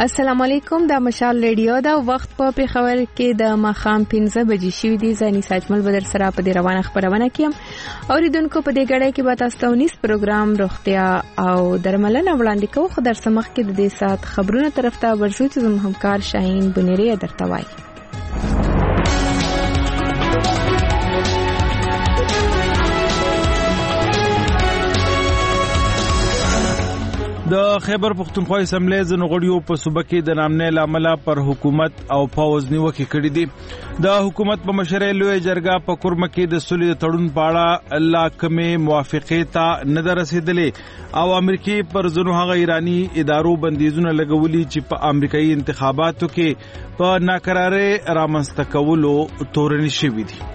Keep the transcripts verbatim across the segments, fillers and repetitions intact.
السلام علیکم. دا مشال ریډیو دا وخت په پیښور کې د ماخام پنځه بجې شوې دي. زنی ساجمل بدر سره په دې روانه خبرونه کیم اوریدونکو په دې غړې کې به تاسو ته ونیس پروګرام روغتیا او درملنه وړاندې کوو. خو در سمخ کې د دې سات خبرونه طرف ته ورځو چې زموږ همکار شاهین بنيري درته وایي. د خیبر پختونخوا اسمبلی ځنو غړیو په صوبه کې د نامنې لامل پر حکومت او پوز نیوکه کړې دي. د حکومت په مشرۍ لوی جرګه په کورم کې د سولې تړون په اړه الله کمه موافقه ته نه رسیدلې او امریکای پر ځنو هغه ایرانی ادارو بندیزونه لګولي چې په امریکایي انتخاباتو کې په ناکراره رامنځته کولو تورن شوی دي.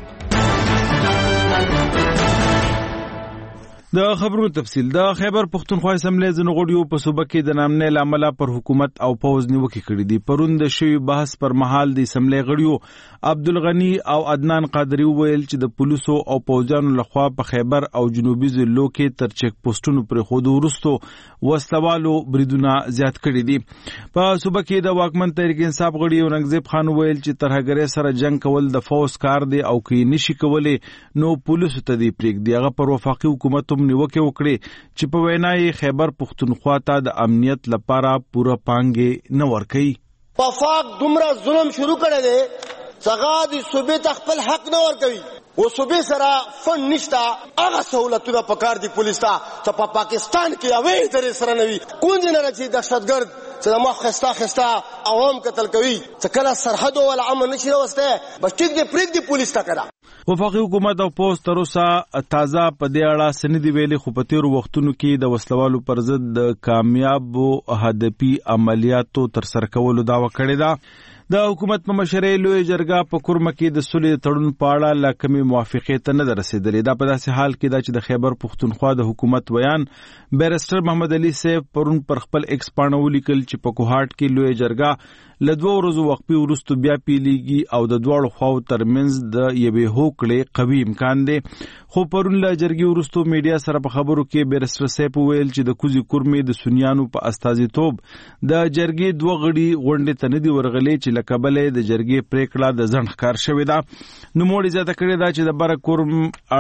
د خبرونو تفصیل. د خیبر پختونخوا اسمبلی ځنو غړیو په صوبه کې د نامنې لامل پر حکومت او پوز نیوکه کړې دي. پرون د شوی بحث پر مهال د اسمبلی غړیو عبدالغنی او عدنان قادری ویل چې د پولیسو او پوځیانو لخوا په خیبر او جنوبي ضلعو کې تر چک پوسټونو پر خود ورستو وسلوالو بریدونه زیات کړي دي. په صوبه کې د واکمن تحریک انصاف غړي اورنګزیب خان ویل چې ترهګری سره جنگ کول د فوز کار دی او کې نشي کولای نو پولیسو ته دی پریک دی. هغه پر وفاقي حکومت نیوکه وکړي چې په وینای خیبر پختونخوا ته د امنیت لپاره پوره پانګې نه ورکړي. وفاق دومره ظلم شروع کړی دی څنګه د صوبې ته خپل حق نه ورکوي. و صوبې سره فند نشته هغه سہولتونه پکار دي پولیس ته چې په پاکستان کې اوی درې سره نوي کونج نه راځي دهشتګرد چې د مخ خستا خستا عوام قتل کوي چې کله سرحد ول امن نشي راوسته بس ټیک دی پریک دی پولیس ته کړه. وفاقي حکومت او پوز تر اوسه تازه په دې اړه سندې ویلي خو په تیرو وختونو کې د وسلوالو پر ضد د کامیابو هدفي عملیاتو تر سره کولو دعوه کړې ده. د حکومت په مشرۍ لوی جرګه په کورم کې د سولې تړون په اړه لا کمی موافقه ته نه رسیدلې. دا په داسې حال کې دا چې د خیبر پختونخوا د حکومت ویان بیرسټر محمد علي صاحب پرون پر خپل ایکس پاڼه ولیکل چې په کوهاټ کې لوی جرګه له دوه ورځو وقفې وروسته بیا پیلېږي او د دواړو خواو ترمنځ د یوې هوکړې قوي امکان دی. خو پرون له جرګې وروسته میډیا سره په خبرو کې بیرسټر صاحب ویل چې د کوزي کورمې د سنیانو په استازیتوب د جرګې دوه غړي غونډې ته نه دي ورغلي چې لکبلې د جرګې پریکړه د ځنډ ښکار شوې ده. نو موړي زیاته کړې ده چې د بره کورم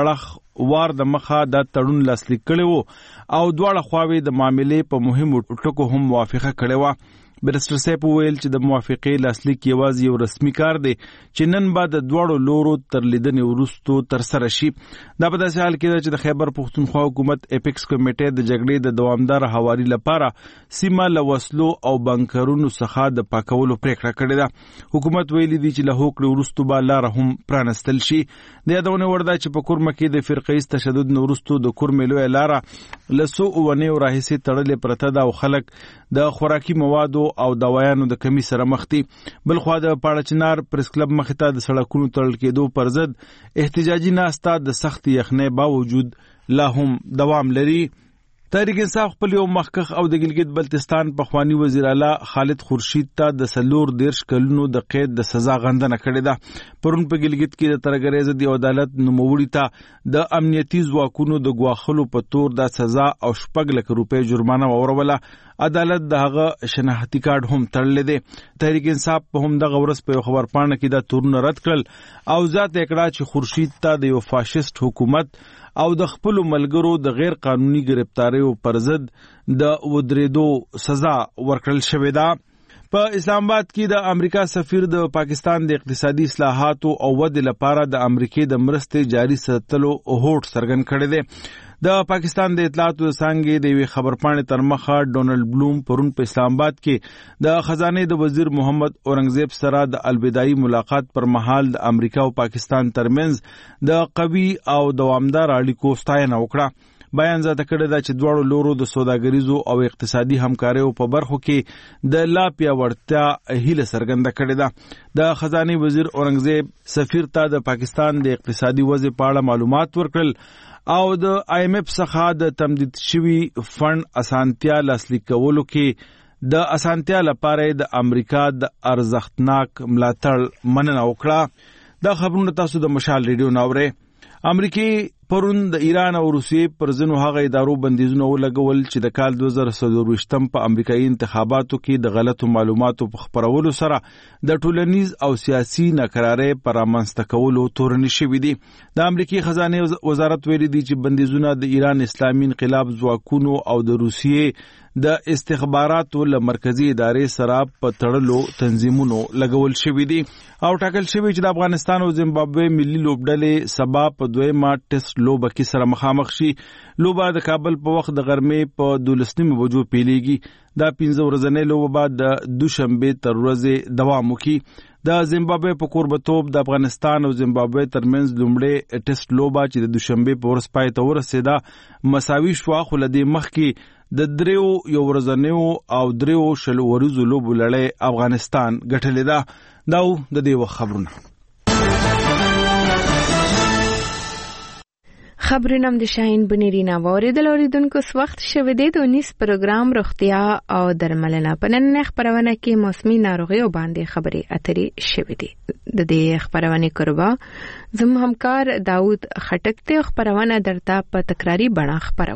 اړخ وار د مخه د تړون لاسلیک کړي وو او دواړه خواوې د معاملې په مهمو ټکو هم موافقه کړې وه. بیرسټر صاحب ویل چې د موافقې لاسلیک یوازې یو رسمي کار دی چې نن به د دواړو لورو تر لیدنې وروسته ترسره شي. دا په داسې حال کې ده چې د خیبر پختونخوا حکومت اپیکس کمیټې د جګړې د دوامدار هواري لپاره سیمه له وسلو او بنکرونو څخه د پاکولو پریکړه کړې ده. حکومت ویلي دی چې له هوکړې وروسته به لاره هم پرانستل شي. د یادونه وړ ده چې په کورمه کې د فرقه‌ایز تشدد نه وروسته د کورمې لویه لاره له څو اونیو راهیسې تړلې پرته ده او خلک د خوراکي موادو او دوايانو د کمی سره مخ دي. بل خو د پاړچنار پریس کلب مخ ته د سړکونو تړل کېدو پر ضد احتجاجي ناستا د سخت یخنۍ باوجود لا هم دوام لري. تحریک انصاف خپل یو مخکخ او د ګلګت بلتستان پخوانی وزیر اعلی خالد خورشید ته د سلور دیرش کلونو د قید د سزا غندنه کړې ده. پرون په ګلګت کې د ترګری ضد عدالت نوموړي ته د امنیتي ځواکونو د غواخلو په تور د سزا او شپږ لک روپۍ جرمانه وروله. عدالت د هغه شناختی کارت هم تړلې ده. تحریک انصاف په هم دغه ورځ په خبر پاڼه کې دا تورونه رد کړل او ذات اکړه چې خورشید ته د یو فاشیست حکومت او د خپل ملګرو د غیر قانوني گرفتاریو پر ضد د ودریدو سزا ورکړل شوې ده. په اسلام آباد کې د امریکا سفیر د پاکستان د اقتصادي اصلاحاتو او ودې لپاره د امریکای د مرستې جاري ساتلو هوډ څرګند کړی دی. د پاکستان د اطلاعاتو د څانګې د یوې خبرپاڼې تر مخه ډونالډ بلوم پرون په اسلام آباد کې د خزانه د وزیر محمد اورنګزیب سره د الوداعي ملاقات پر مهال د امریکا او پاکستان ترمنځ د قوي او دوامدار اړیکو ستاینه وکړه. بیان زده کړی دا چې دواړو لورو د سوداګریزو او اقتصادي همکاریو په برخو کې د لا پیاوړتیا هیله څرګنده کړې ده. د خزانه وزیر اورنګزیب سفیر ته د پاکستان د اقتصادي وضع په اړه معلومات ورکړل او د آی ایم ایف څخه د تمدید شوی فند اسانتیا لاسلیک کولو کې د اسانتیا لپاره د امریکا د ارزښتناک ملاتړ مننه وکړه. دا خبرونه تاسو د مشال ریډیو ناوړه. امریکای پرون د ایران او روسیې پر ځینو هغه ادارو بندیزونه ولګول چې د کال دوه زره څلور ویشتم په امریکایي انتخاباتو کې د غلطو معلوماتو په خپرولو سره د ټولنیز او سیاسي ناکرارۍ پر رامنځته کولو تورن شوي دي. د امریکایي خزانه وزارت ویلي دي چې بندیزونه د ایران اسلامي انقلاب ځواکونو او د روسیې د استخباراتو له مرکزی ادارې سره په تړلو تنظیمونو لګول شوي دي او ټاکل شوي چې د افغانستان او زیمبابوې ملي لوبډلې سبا په دویمه ټیسټ لوبه کې سره مخامخ شي. لوبه د کابل په وخت د غرمې په دولس نیمې بجو پیلیږي. دا پنځه ورځنۍ لوبه بعد د دوشنبه تر ورځې دوام وکړي. د زیمبابوې په کوربتوب د افغانستان او زیمبابوې ترمنځ لومړی ټیسټ لوبه چې د دوشنبه په ورځ پای ته ورسېده مساوي شوه، خو له دې مخکې د دریو یو ورځنیو او دریو شل ورځو لوبو لړۍ افغانستان ګټلې ده. دا د دې وخت خبرونه. خبرونه د شاهین بنيرينا واردل اوریدونکو وخت شوه د دونیس پروګرام روغتیا او درملنه په نن خبرونه کې موسمي ناروغیو باندې خبرې اترې شوه دي. د دې خبرونه کوربا زم همکار داوود خټک ته خبرونه درته په تکراری بڼه خبرو.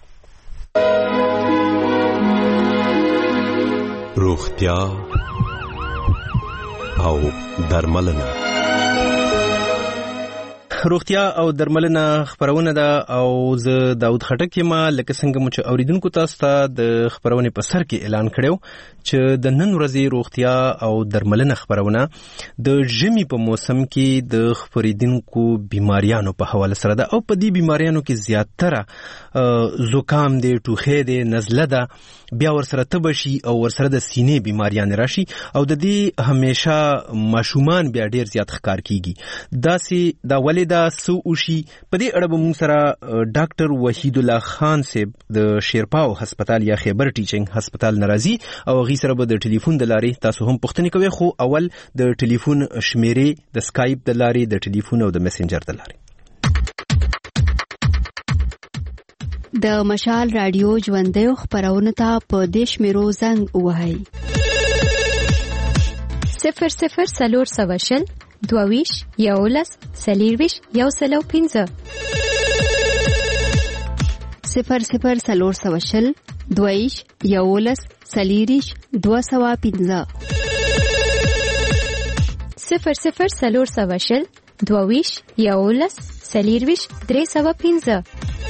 روغتیا او درملنه. روغتیا او درملنه خبرونه ده او زه داوود خټک یم. لکه څنګه مو چې اوریدونکو تاسو ته د خبرونه په سر کې اعلان کړو چې د نن ورځې روغتیا او درملنه خبرونه د ژمي په موسم کې د خپریدونکو بیماریانو په حواله سره ده او په دې بیماریانو کې زیاتره زکام دی، ټوخی دی، نزله ده، بیا ورسره تبشي او ورسره د سینې بیماریان راشي او د دې همیشه ماشومان بیا ډیر زیات ښکار کیږي. داسې دا ولې دا سو اوشي په دې اړه به موږ سره ډاکټر وحید الله خان صاحب د شیرپاو هسپتال یا خیبر ټیچینګ هسپتال ناراضي او غي سره به د ټلیفون د لارې تاسو هم پوښتنه کوئ، خو اول د ټلیفون شمیرې د سکایپ د لارې د ټلیفون او د میسنجر د لارې. د مشال رادیو ژوندۍ خبرونه ته په دیش میرو زنګ وهاي صفر صفر سلور سواشل دوویش یولس سلیرویش یو سلو پینزه صفر صفر سلور سواشل دوویش یولس سلیریش دو سوا پینزه صفر صفر سلور سواشل دوویش یولس سلیرویش درې سوا پینزه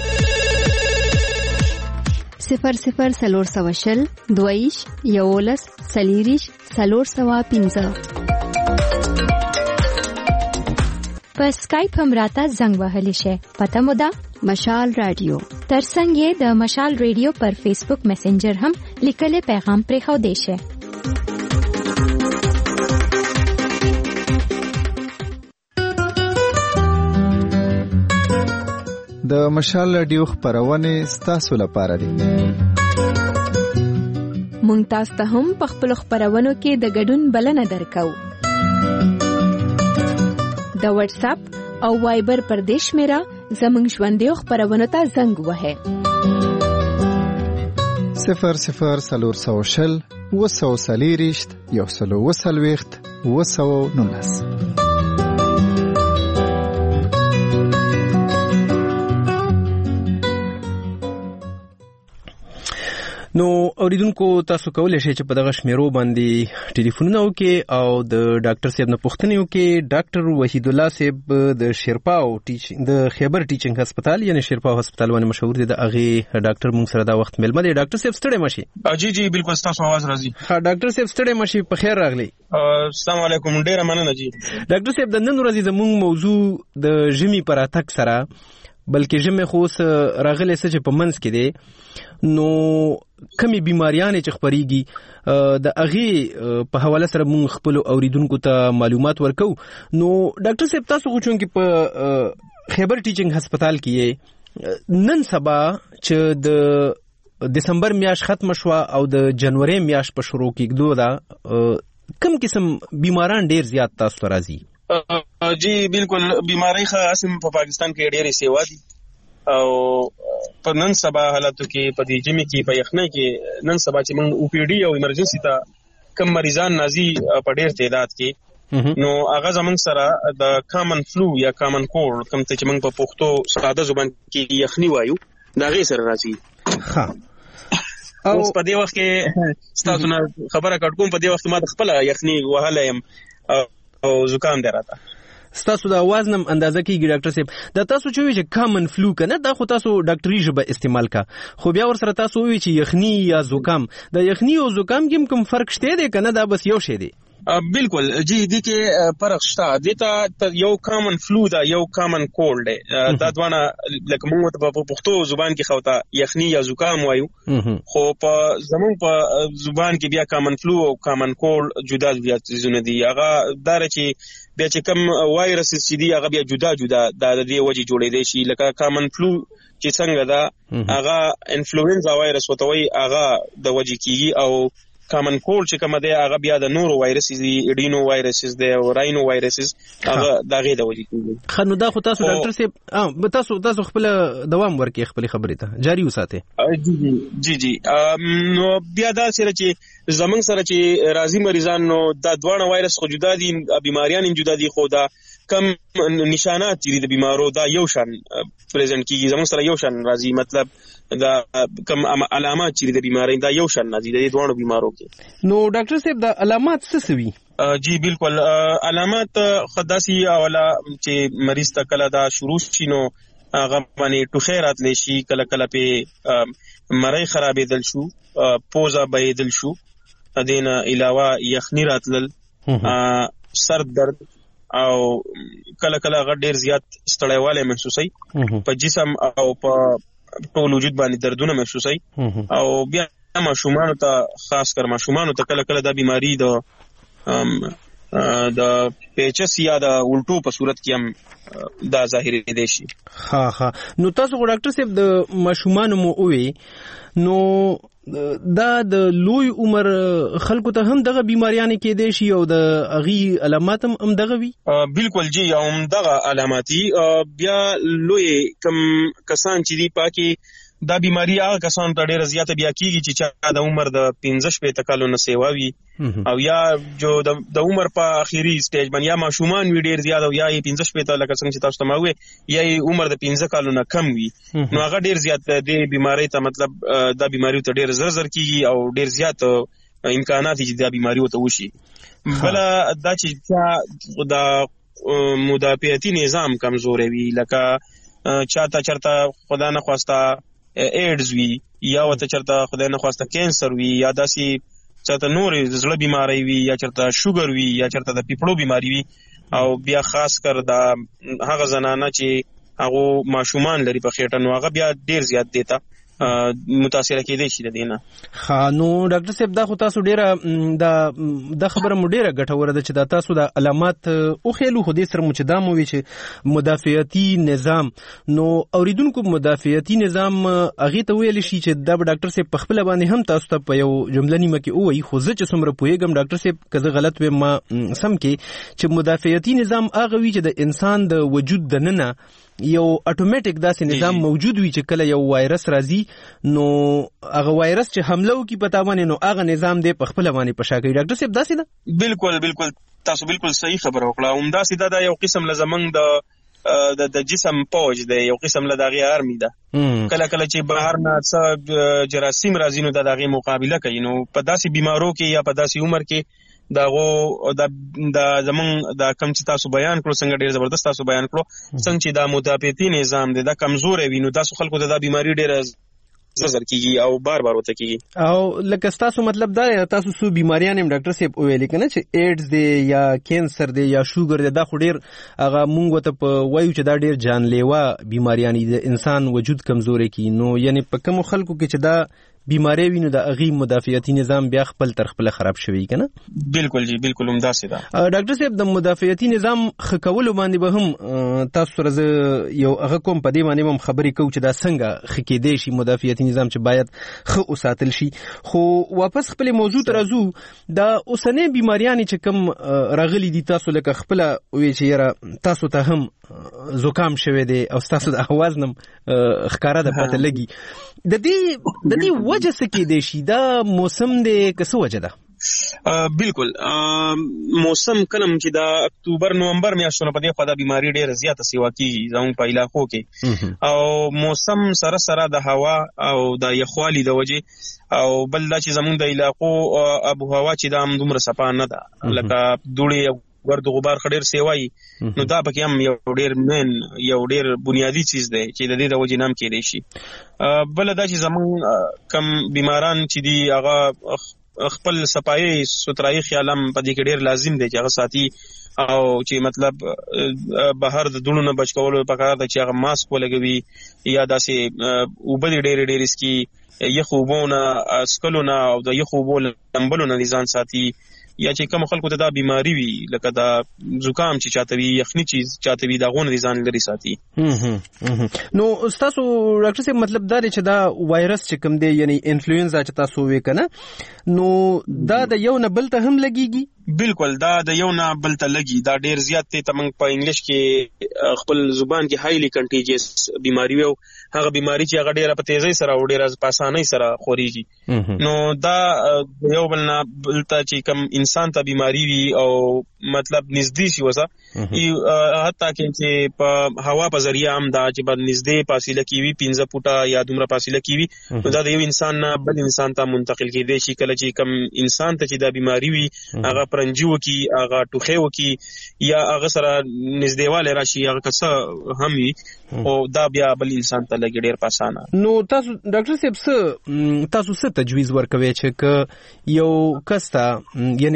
صفر صفر سلور سواشل دوویش یولس سلیریش سلور سوا پینزه. په سکایپ هم راته زنګ وهلی شي. پته مو ده مشال رادیو. ترڅنګ یې د مشال رادیو پر فیسبوک میسنجر هم لیکل پیغام پرې خو دی شي. د مشال رادیو خبرونه ستاسو لپاره دي. مونږ تاسو ته هم په خپل خبرونو کې د ګډون بلنه درکو. د واتس اپ او وایبر پر دیش میرا زمنګ ژوندۍ خبرونه ته زنګ وهه صفر صفر سلور سوشل وسو سلیریشت یو سلو وسلويخت وسو نونس. نو اوریدونکو تاسو کولای شئ چې په دغه شمیرو باندې ټلیفونونه وکړئ او د ډاکټر صاحب نه پوښتنه وکړئ. ډاکټر وحید الله صاحب د شیرپاو ټیچینګ د خیبر ټیچینګ هسپتال یعنی شیرپاو هسپتال باندې مشهور دي. د هغه ډاکټر موږ سره دا وخت ملمه دی. ډاکټر صاحب ستړي مشي. جی جی بالکل تاسو आवाज راځي. ها ډاکټر صاحب ستړي مشي. په خیر راغلی. السلام علیکم. ډیر مننه جی. ډاکټر صاحب د نن ورځې زموږ موضوع د ژمي پر اتک سره بلکې ژمي خو راغلی څه چې په منځ کې دی نو کمی بیماریان چې خبريږي د اغه په حواله سره موږ خپل اوریدونکو ته معلومات ورکو. نو ډاکټر صاحب تاسو خو چون کې په خیبر ټیچینګ هسپتال کې نن سبا چې د دسمبر میاشت ختم شو او د جنوري میاشت په شروع کېدو دا کم قسم بیماران ډیر زیات تاسو راځي. جی بالکل بیماری خاص په پاکستان کې ډېرې سیوا دي او په نن سبا حالاتو کې په دې جمی کې په یخنۍ کې نن سبا چې موږ او پی ډي او ایمرجنسي ته کم مریضان نازي په ډېر تعداد کې نو هغه زمونږ سره د کامن فلو یا کامن کولډ کوم ته چې موږ په پښتو ساده زبان کې یخني وایو دا غي سره راځي. ها او په دې وخت کې ستاسو نه خبره کړ کوم، په دې وخت ما د خپل یخني وهله يم او زکام دی راته. ستاسو د आवाज نم اندازه کیږي ډاکټر صاحب، دا تاسو چې وی چې کامن فلو کنه دا خو تاسو ډاکټري ژبه استعمال کا، خو بیا ور سره تاسو وی چې یخني یا زکام، د یخني او زکام کې کوم فرق شته دی کنه دا بس یو شی دی؟ بالکل جی دي کې فرق شته. دته یو کامن فلو دا یو کامن کولډ دی، دا دوانه لکه موږ په پښتو زبان کې خوته یخني یا زکام وایو، خو په زمون په زبان کې بیا کامن فلو او کامن کولډ جدا جدا څیزونه دي. هغه دار چې بیا چې کوم وایرس چې دی هغه بیا جدا جدا د دې وجې جوړې دي شي. لکه کامن فلو چې څنګه دا هغه انفلوئنزا وایرس وتوي هغه د وجې کیږي، او کامن کولډ چې کومه دی هغه بیا د نورو وایرسز دی، اډینو وایرسز دی او راینو وایرسز هغه دغه د وجې کیږي. خنو دا خو تاسو ډاکټر صاحب به تاسو تاسو خپل دوام ورکړي خپل خبرې ته جاری وساته. جی جی جی نو بیا دا سره چې زمنګ سره چې راځي مریضان نو دا دواړه وایرس خو جدا دي، بیماریان هم جدا دي، خو دا کم نشانات چې د بیمارو دا یو شان پریزنټ کیږي، زموږ سره یو شان راځي، مطلب دا کم علامات چې د بیماری دا یو شان راځي د دوه باندې کې. نو ډاکټر صاحب دا علامات څه سوي؟ جی بالکل علامات خداسي اوله چې مریض ته کله دا شروع شي نو هغه باندې ټوخی راتلی شي، کله کله په مړی خرابېدل شو، پوزه بهېدل شو، دینه علاوه یخني راتلل، سر درد او کله کله هغه ډیر زیات ستړیوالی محسوسي په جسم او په ټول وجود باندې دردونه محسوسي. او بیا ماشومانو ته خاص کر ماشومانو ته کله کله دا بیماری د د پیچس یا د الټو په صورت کې هم دا ظاهري دي شي. ها ها نو تاسو ډاکټر صاحب د ماشومانو مو وی نو دا د لوی عمر خلکو ته هم دغه بیماریان کې دي شي او د اغي علامات هم دغه وی؟ بالکل جی هم دغه علاماتي. بیا لوی کم کسان چې دی پاکي دا بیماری هغه کسان ته ډیره زیاته بیا کیږي چې چا د عمر د پنځه شپږ کالو نه سیوا وي او یا جو د عمر په اخیری سټیج باندې یا ماشومان وی ډیر زیات او یا پنځه شپږ لکه څنګه چې تاسو ته ماوي یا عمر د پنځه کالو نه کم وي، نو هغه ډیر زیات د بیماری ته مطلب دا بیماری ته ډیر زر زر کیږي او ډیر زیات امکانات چې د بیماری ته وشي. بل دا چې دا مدافعتي نظام کمزوري وي، لکه چاته چرته خدا نه خواسته ایډز وی یا وته چرته خدای نه خواسته کینسر وی یا داسي چرته نور زړه بیماری وی یا چرته شوګر وی یا چرته د پیپړو بیماری وی، او بیا خاص کر دا هغه زنانه چې هغه ماشومان لري په خېټه نو هغه بیا ډیر زیات دیتا متاثر کېدای شي د دینه. ها نو ډاکټر صاحب دا خو تاسو ډیره دا د خبره مو ډیره ګټوره ده چې دا تاسو د علامات او خېلو خو دې سره مو چې دا مو وی چې مدافعتي نظام، نو اوریدونکو مدافعتي نظام اغه ته ویل شي چې دا ډاکټر صاحب په خپل باندې هم تاسو ته په یو جمله نیمه کې وایي، خو زه چې څومره پوهیږم ډاکټر صاحب کزه غلط وې ما سم کې چې مدافعتي نظام هغه وی چې د انسان د وجود د ننه یو اتوماتیک داسې نظام موجود وي چې کله یو وایرس راځي نو هغه وایرس چې حمله وکي پتا باندې نو هغه نظام دې په خپل باندې پشا کوي. ډاکټر صاحب داسې ده؟ بالکل بالکل تاسو بالکل صحیح خبره وکړه. هم داسې دا, دا یو قسم لزمنګ د د د جسم پوج دی، یو قسم له دغه ارمی ده. کله کله چې بهر نه څه جراثیم راځي نو د دغه مقابله کوي، نو په داسې بیمارو کې یا په داسې عمر کې داغو دا د زمون د کم چې تاسو بیان کړو څنګه ډیر زبردست تاسو بیان کړو څنګه چې دا مدافعتي نظام دی دا کمزور وي، نو تاسو خلکو ته دا بیماری ډیر زر کیږي او بار بار وته کیږي. او لکه تاسو مطلب دا تاسو سو بیماریان هم ډاکټر صاحب ویل کنه چې ایډز دی یا کینسر دی یا شوګر دی، دا خو ډیر هغه مونږ ته په وایو چې دا ډیر جانلیوا بیماریان دي، انسان وجود کمزوري کی، نو یعنی په کوم خلکو کې چې دا بیماری وینو د اغي مدافعتي نظام بیا خپل تر خپل خراب شوی کنه. بالکل جی بالکل هم داسې ده. ډاکټر صاحب د مدافعتي نظام خکول باندې به هم تاسو سره یو هغه کوم په دې باندې هم خبرې کوو چې دا څنګه خکې دی شي مدافعتي نظام چې باید خو وساتل شي، خو واپس خپل موضوع ته راځو. دا اوسنۍ بیماریان چې کوم راغلي دي تاسو لکه خپل وی چې یاره تاسو ته هم زکام شوه دی او تاسو د اواز نم خکاره د پته لګي، د دې د دې وجه څه کې دی شي؟ دا موسم دی که څه وجه ده؟ بالکل موسم کلم چې دا اکتوبر نومبر میاشتونه په دې خو دا بیماری ډېره زیاته سیوا کیږي زموږ په علاقو کې او موسم سره سره د هوا او د یخوالي د وجې او بل دا چې زموږ د علاقو ابو هوا چې دا هم دومره صفا نه ده لکه دوړې ګرد غبار خډیر سیوای نو دا پکې هم یو ډیر مین یو ډیر بنیادی چیز دی چې د دې د وجې نام کېدی شي بل دا چې زموږ کم بیماران چې دی هغه خپل صفایي سترایي خیال هم په دې کې ډیر لازم دی چې هغه ساتي او چې مطلب بهر د دونو نه بچ کولو پکار ده چې هغه ماسک ولګوي یا داسې اوبه ډیر ډیر اسکی یخوبونه اسکلونه او د یخوبو لمبلونه ځان ساتي یا چې کوم خلکو ته دا بیماری وي لکه دا زکام چې چاته وي یخني چیز چاته وي دا غون ځان لري ساتي. نو تاسو ډاکټر صاحب مطلب دا چې دا وایرس چې کوم دی یعنی انفلوئنزا چې تاسو وې کنه نو دا د یو نه بل ته هم لګيږي؟ بالکل دا د یو نه بل ته لګي دا ډیر زیات ته تمنګ په انګلیش کې خپل زبان کې هایلی کنټیجیس بیماری وي هغه بیماری چې هغه ډیره په تیزی سره او ډیره په اسانۍ سره خوريږي نو دا یو بل نه بل ته چې کوم انسان ته بیماری وي او مطلب نږدې شي وسه حتی کې چې په هوا په ذریعہ هم دا چې بد نږدې فاصله کې وي پنځه فوټه یا دومره فاصله کې وي نو دا د یو انسان نه بل انسان ته منتقل کېدی شي کله چې کوم انسان ته چې دا بیماری وي هغه پرنجي وکي هغه ټوخي وکي یا هغه سره نږدېواله راشي هغه څه هم وي او دا بیا بل انسان ته لګي ډیر پاسانه. نو تاسو ډاکټر صاحب څه تاسو څه تجویز ورکوي چې ک یو کستا یعنی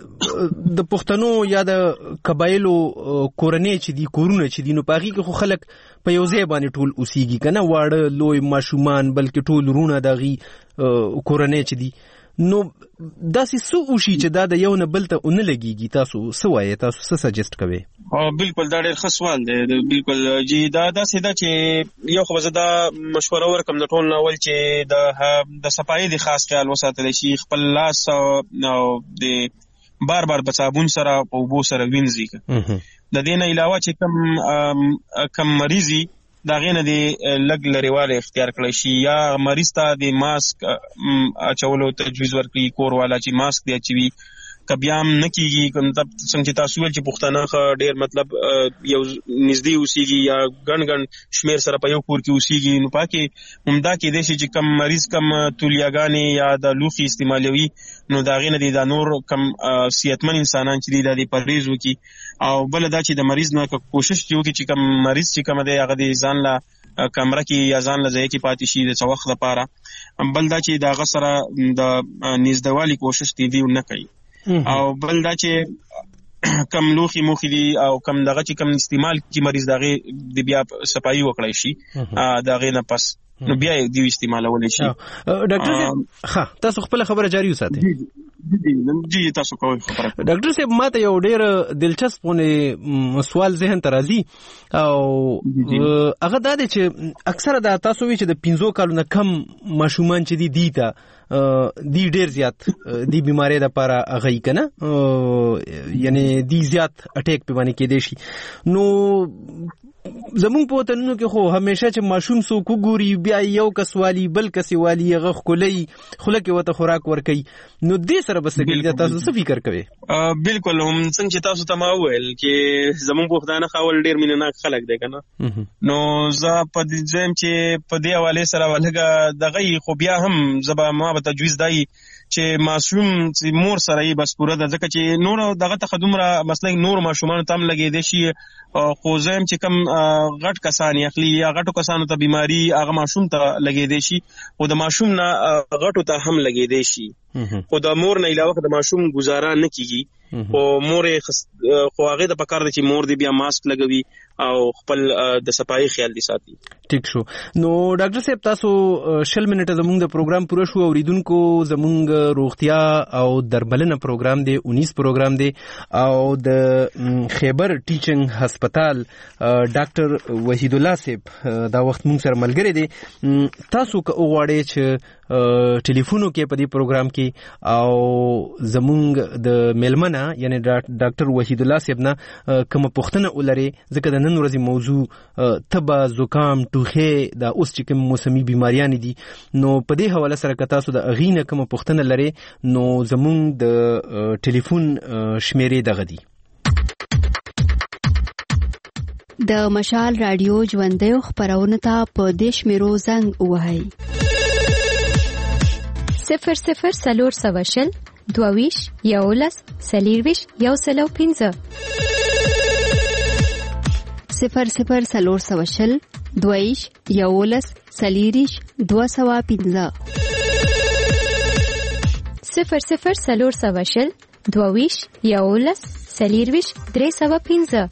د پښتنو یا د قبایلو کورنۍ چې دی کورونه چې دی نو پاغي کې خو خلک په یو ځای باندې ټول اوسېږي کنه واړه لوی ماشومان بلکې ټول رونه دغي کورنۍ چې دی نو داسې څه وشي چې دا د یو نه بل ته ونه لګيږي تاسو څه وایي تاسو څه سجست کوئ؟ او بالکل دا ډېر ښه سوال دی بالکل جی دا داسې ده چې یو خو زه دا مشوره ورکم د ټول نه اول چې د د صفایي د خاص خیال وساتلی شي خپل لاس او د بار بار په صابون سره په اوبو سره وینځي د دې نه علاوه چې کم کم مریضي دا غینه دی لګ لريواله اختیار کړی شي یا مریض ته د ماسک اچولو تجویز ورکړي کور والا چې ماسک دی اچوي کبيام نکیږي کوم څنګه چې تاسو ول چې پښتانه ډېر مطلب یو نږدې اوسېږي یا ګڼ ګڼ شمیر سره په یو کور کې اوسېږي نو پاکي همدا کې د شي چې کم مریض کم تولیاګانی یا د لوخي استعمالوي نو دا غینه دي دا نور کم صحتمن انسانان چې دي د پرهیز وکي او بل دا چې د مریض نه کوشش وکړي چې کم مریض چې کم دی هغه د ځان لا کمره کې یا ځان لا ځای کې پاتې شي د څوخ لپاره بل دا چې دا غسره د نږدېوالي کوشش دي نه کوي او بل دا چې کم لوخي موخي دي او کم دغه چې کم استعمال کی مریض دغه د بیا صفایي وکړای شي دغه نه پس نو بیا دی استعمالول شي. ډاکټر ها تاسو خپل خبره جاری وساتئ. جی جی تاسو کوم خبره ډاکټر صاحب ماته یو ډیر دلچسپونه سوال ذهن ته راځي او هغه دا دی چې اکثره دا تاسو وی چې د پنځو کالو نه کم ماشومان چې دي دي ته دی ډیر زیات دی بیماری د لپاره هغه کنه یعنی دی زیات اٹیک په باندې کې دي شي نو زمون په وطنونو کې خو همیشه چې ماشوم سو کو ګوري بیا یو کسوالی بل کسوالی هغه خولي خله کې وته خوراک ور کوي نو دې سره بس کې تاسو څه فکر کوئ؟ بالکل هم څنګه چې تاسو ته ما وویل چې زمون په خدانه خاول ډیر مینناک خلک دی کنه نو زه په دې ځم چې په دې حواله سره ولګه دغه خو بیا هم زبا ما به تجویز دی چې معصوم چې مور سره یې بس پوره د ځکه چې نور دغه تخدمره مثلا نور ماشومان تام لګې دي شي خو زم چې کم غټ کسان اخلي یا غټو کسانو ته بیماری هغه ماشوم ته لګې دي شي او د ماشوم نه غټو ته هم لګې دي شي خو د مور نه علاوه د ماشوم گزاره نه کیږي او مور خو هغه د پکار دي چې مور دی بیا ماسک لګوي او خپل د صفایي خیال دي ساتي. ټیک شو. نو ډاکټر صاحب تاسو شل منټه زموږ د پروګرام پوره شو اوریدونکو زموږ روغتیا او درملنه پروګرام دی انیس پروګرام دی او د خیبر ټیچنګ هسپتال ډاکټر وحید الله صاحب دا وخت مونږ سره ملګری دی تاسو که وغواړئ چې ټلیفونو کې په دې پروګرام کې او زموږ د میلمنه یعنی ډاکټر وحید الله صاحب نه کوم پوښتنه ولري ځکه د نن ورځې موضوع تبه زکام ټوخه دا اوس چې کوم موسمي بیماریان دي نو په دې حواله سره که تاسو د اغینه کوم پوښتنه لرئ نو زمونږ د ټلیفون شمیرې دغه دي د مشال رادیو ژوندۍ خبرونه ته په دیش میرو زنګ وهاي صفر صفر سلور سواشل دویش یولس سلیرویش یو سلو پینزه صفر صفر سلور سواشل دویش یولس سلیریش دو سوا پینزه صفر صفر سلور سواشل دویش یولس سلیرویش درې سوا پینزه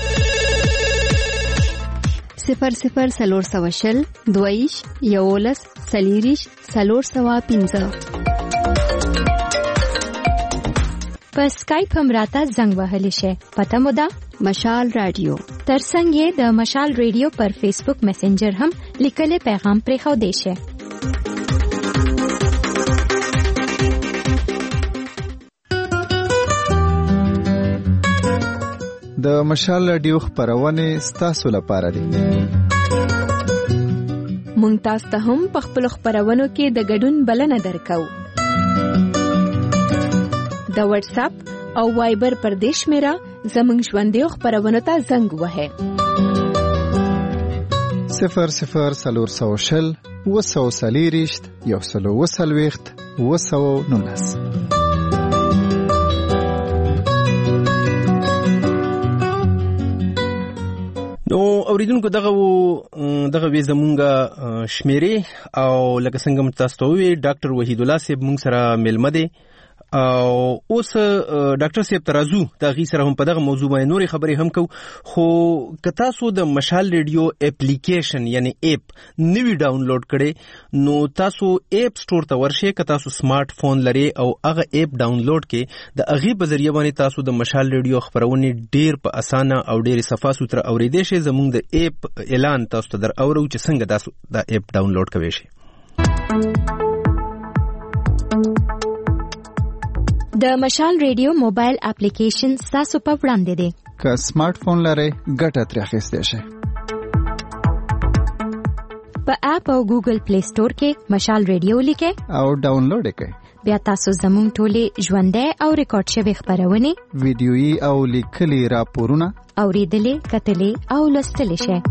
صفر صفر سلور سواشل دویش یولس سلیریش سلور سوا پینزه په سکایپ هم راته زنګ وهلی شي پته مو ده مشال رادیو ترڅنګ یې د مشال رادیو پر فیسبوک میسنجر هم لیکلي پیغام پرې خو دی شي د مشال رادیو خبرونه ستاسو لپاره دي مونږ تاسو ته هم په خپل خبرونو کې د ګډون بلنه درکو د واتس اپ او وایبر پر دیش میرا زمونږ ژوندۍ خبرونه ته زنګ وهه صفر صفر سلور سوشل وسو سلیریشت یو سلو وسلويخت وسو نونس نو اوریدونکو دغه دغه وی زمونږه شمیرې او لکه څنګه متاسو وی ډاکټر وحید الله صاحب مونږ سره ملمه دي او اوس ډاکټر صاحب ترازو دا غي سره هم په دغه موضوع باندې نورې خبرې هم کو خو که تاسو د مشال ریډیو اپلیکیشن یعنی اپ نوی ډاونلوډ کړئ نو تاسو اپ سٹور ته ورشئ که تاسو سمارټ فون لرئ او هغه اپ ډاونلوډ کړئ د هغه په ذریعہ باندې تاسو د مشال ریډیو خبرونه ډیر په اسانه او ډیر صفه سوتره اوریدئ شئ زموږ د اپ اعلان تاسو ته در اورو چې څنګه تاسو د اپ ډاونلوډ کوئ شئ د مشال ریډیو موبایل اپلیکیشن تاسو په وړاندې دی که سمارټ فون لرئ ګټه ترې اخیستی شئ په اپ او ګوګل پلی سٹور کې مشال ریډیو لیکئ او ډاونلوډ یې کړئ بیا تاسو زموږ ټولې ژوندۍ او ریکارډ شوې خبرونه ویډیويي او لیکلي راپورونه اوریدلې کتلې او لوستلې شئ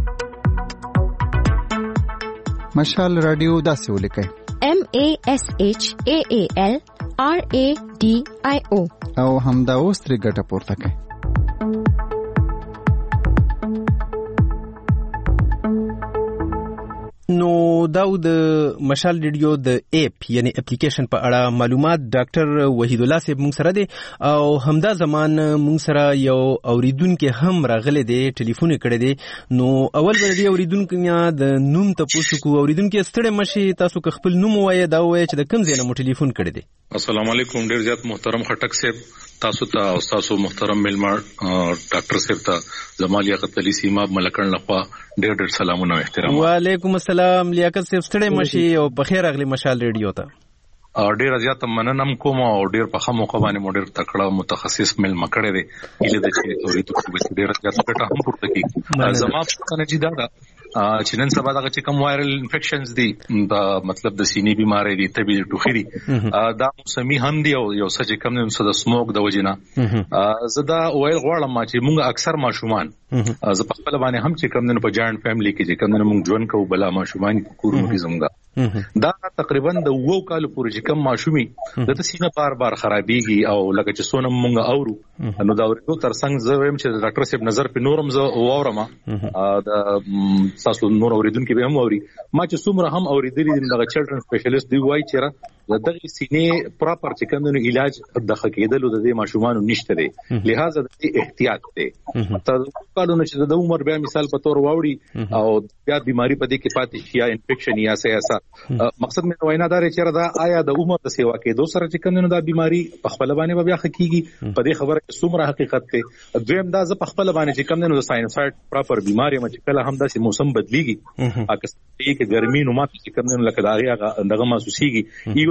مشال رادیو داسې ولیکئ M A S H A A L R A D I O او همدا اوس ترې ګټه پورته کړئ نو دا د مشال ریډیو د اپ یعنی اپلیکیشن په اړه معلومات ډاکټر وحید الله صاحب مونږ سره دی او همدا زمان مونږ سره یو اوریدونکو هم راغلی دی ټلیفون کړی دی نو اول ولدي اوریدونکو نه د نوم ته پوښتنه کو اوریدونکو ستړي مشي تاسو که خپل نوم وایي دا وایي چې د کوم ځای نه مو ټلیفون کړی دی السلام علیکم ډیر زیات محترم خټک صاحب تاسو ته او تاسو محترم ملما ډاکټر صاحب ته زما لیاقت علي سیما ملکن لخوا ډیر ډیر سلامونه او احترام وعلیکم السلام لیاقت صاحب ستړي مشي او په خیر اغلی مشال ریډیو ته ډیر زیات مننم کوم او ډیر په خمو قوانې مو ډیر تکړه متخصص ملما کړی دی اله د چې اوریدونکو ډیر زیات ګټه هم پورته کی زما په نجی دا چې نن سبا دغه چې کوم وایرل انفیکشنز دي د مطلب د سینې بیماری دي تبي ټوخي دي دا موسمي هم دي او یو څه چې کوم نن سره سموک د وجینا زدا وایل غواړم چې موږ اکثر ماشومان ز په خپل باندې هم چې کوم نن په جاینټ فیملی کې چې کوم نن موږ ژوند کوو بلا ماشومان کورونو کې زموږه دا تقریبا د وو کال پورې چې کوم ماشومي د تسینه بار بار خرابيږي او لکه چې سونم موږ اورو نو دا ورته ترڅنګ زه ویم چې ډاکټر صاحب نظر په نورم زه وورم د تاسو نور اوریدونکو به هم اوري ما چې څومره هم اوریدلې دغه چلډرن سپیشلیست دی وایي چې را دغه سینې پراپر چې کوم علاج د خکېدلو د دې ماشومان نشته دی لہذا د احتیاط دی تاسو کارونه چې د عمر بیا مثال په تور واوړي او بیا بیماری په دې کې پاتې شي یا انفیکشن یا سیاسه مقصد مې وینا دا چې دا آیا د عمر د سیوا کې دوه سره چې کوم دا بیماری په خپل باندې بیا خکېږي په دې خبره کې څومره حقیقت دی دویم دا ز په خپل باندې چې کوم د ساينسایډ پراپر بیماری مچ کله هم داسې موسم بدلیږي اګه چې ګرمي نو ماته چې کوم نه لکه دا هغه دغه محسوسيږي ایون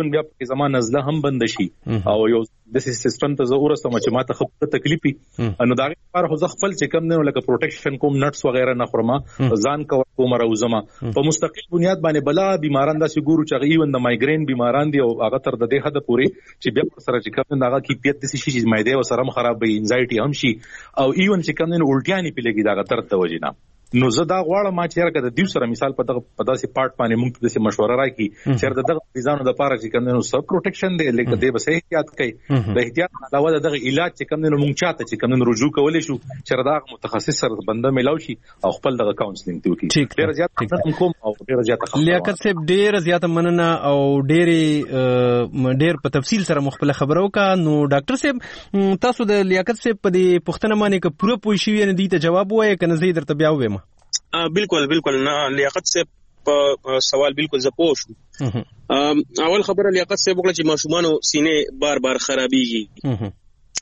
سم بیا په زمانه نزله هم بند شي او یو د سیستم ته زه ورسم چې ماته خپل تکلیفي نو دا لپاره خو خپل چې کم نه لکه پروټیکشن کوم نټس وغیرہ نه خورم ځان کو کوم راوزما په مستقل بنیاد باندې بلا بیماران د سګورو چې ایون د مایګرین بیماران دي او هغه تر د دې حد پورې چې بیا پر سره چې کم نه هغه کیفیت د شي چې مایده و سره خراب وي انزایټي هم شي او ایون چې کم نه الټیانی پیلګي دا تر توجینا نو زه دا غواړم ما چې راکړه د دیو سره مثال په دغه په داسې پارت باندې موږ د مشوره راکړي چې دغه مریضانو د پاره چې کوم نو سب پروټیکشن دی لکه دې بس احتیاط کوي د احتیاط علاوه دغه علاج چې کوم نو موږ چاته چې کوم نو رجوع کولای شو چې دغه متخصص سره بنده ملاوي شي او خپل دغه کاونسلینګ دی وکړي ډیر زیات کوم او ډیر زیات لیاقت صاحب ډیر زیات مننه او ډیر ډیر په تفصیل سره مخبل خبرو کا نو ډاکټر صاحب تاسو د لیاقت صاحب په دې پوښتنه باندې ک پوره پوي شي نه دي ته جواب وایي کنه زه درته بیا وایم بالکل بالکل نه لیاقت سے سوال بالکل ز پوښ اول خبره لیاقت سے وکړه چې ماشومانو سینې بار بار خرابيږي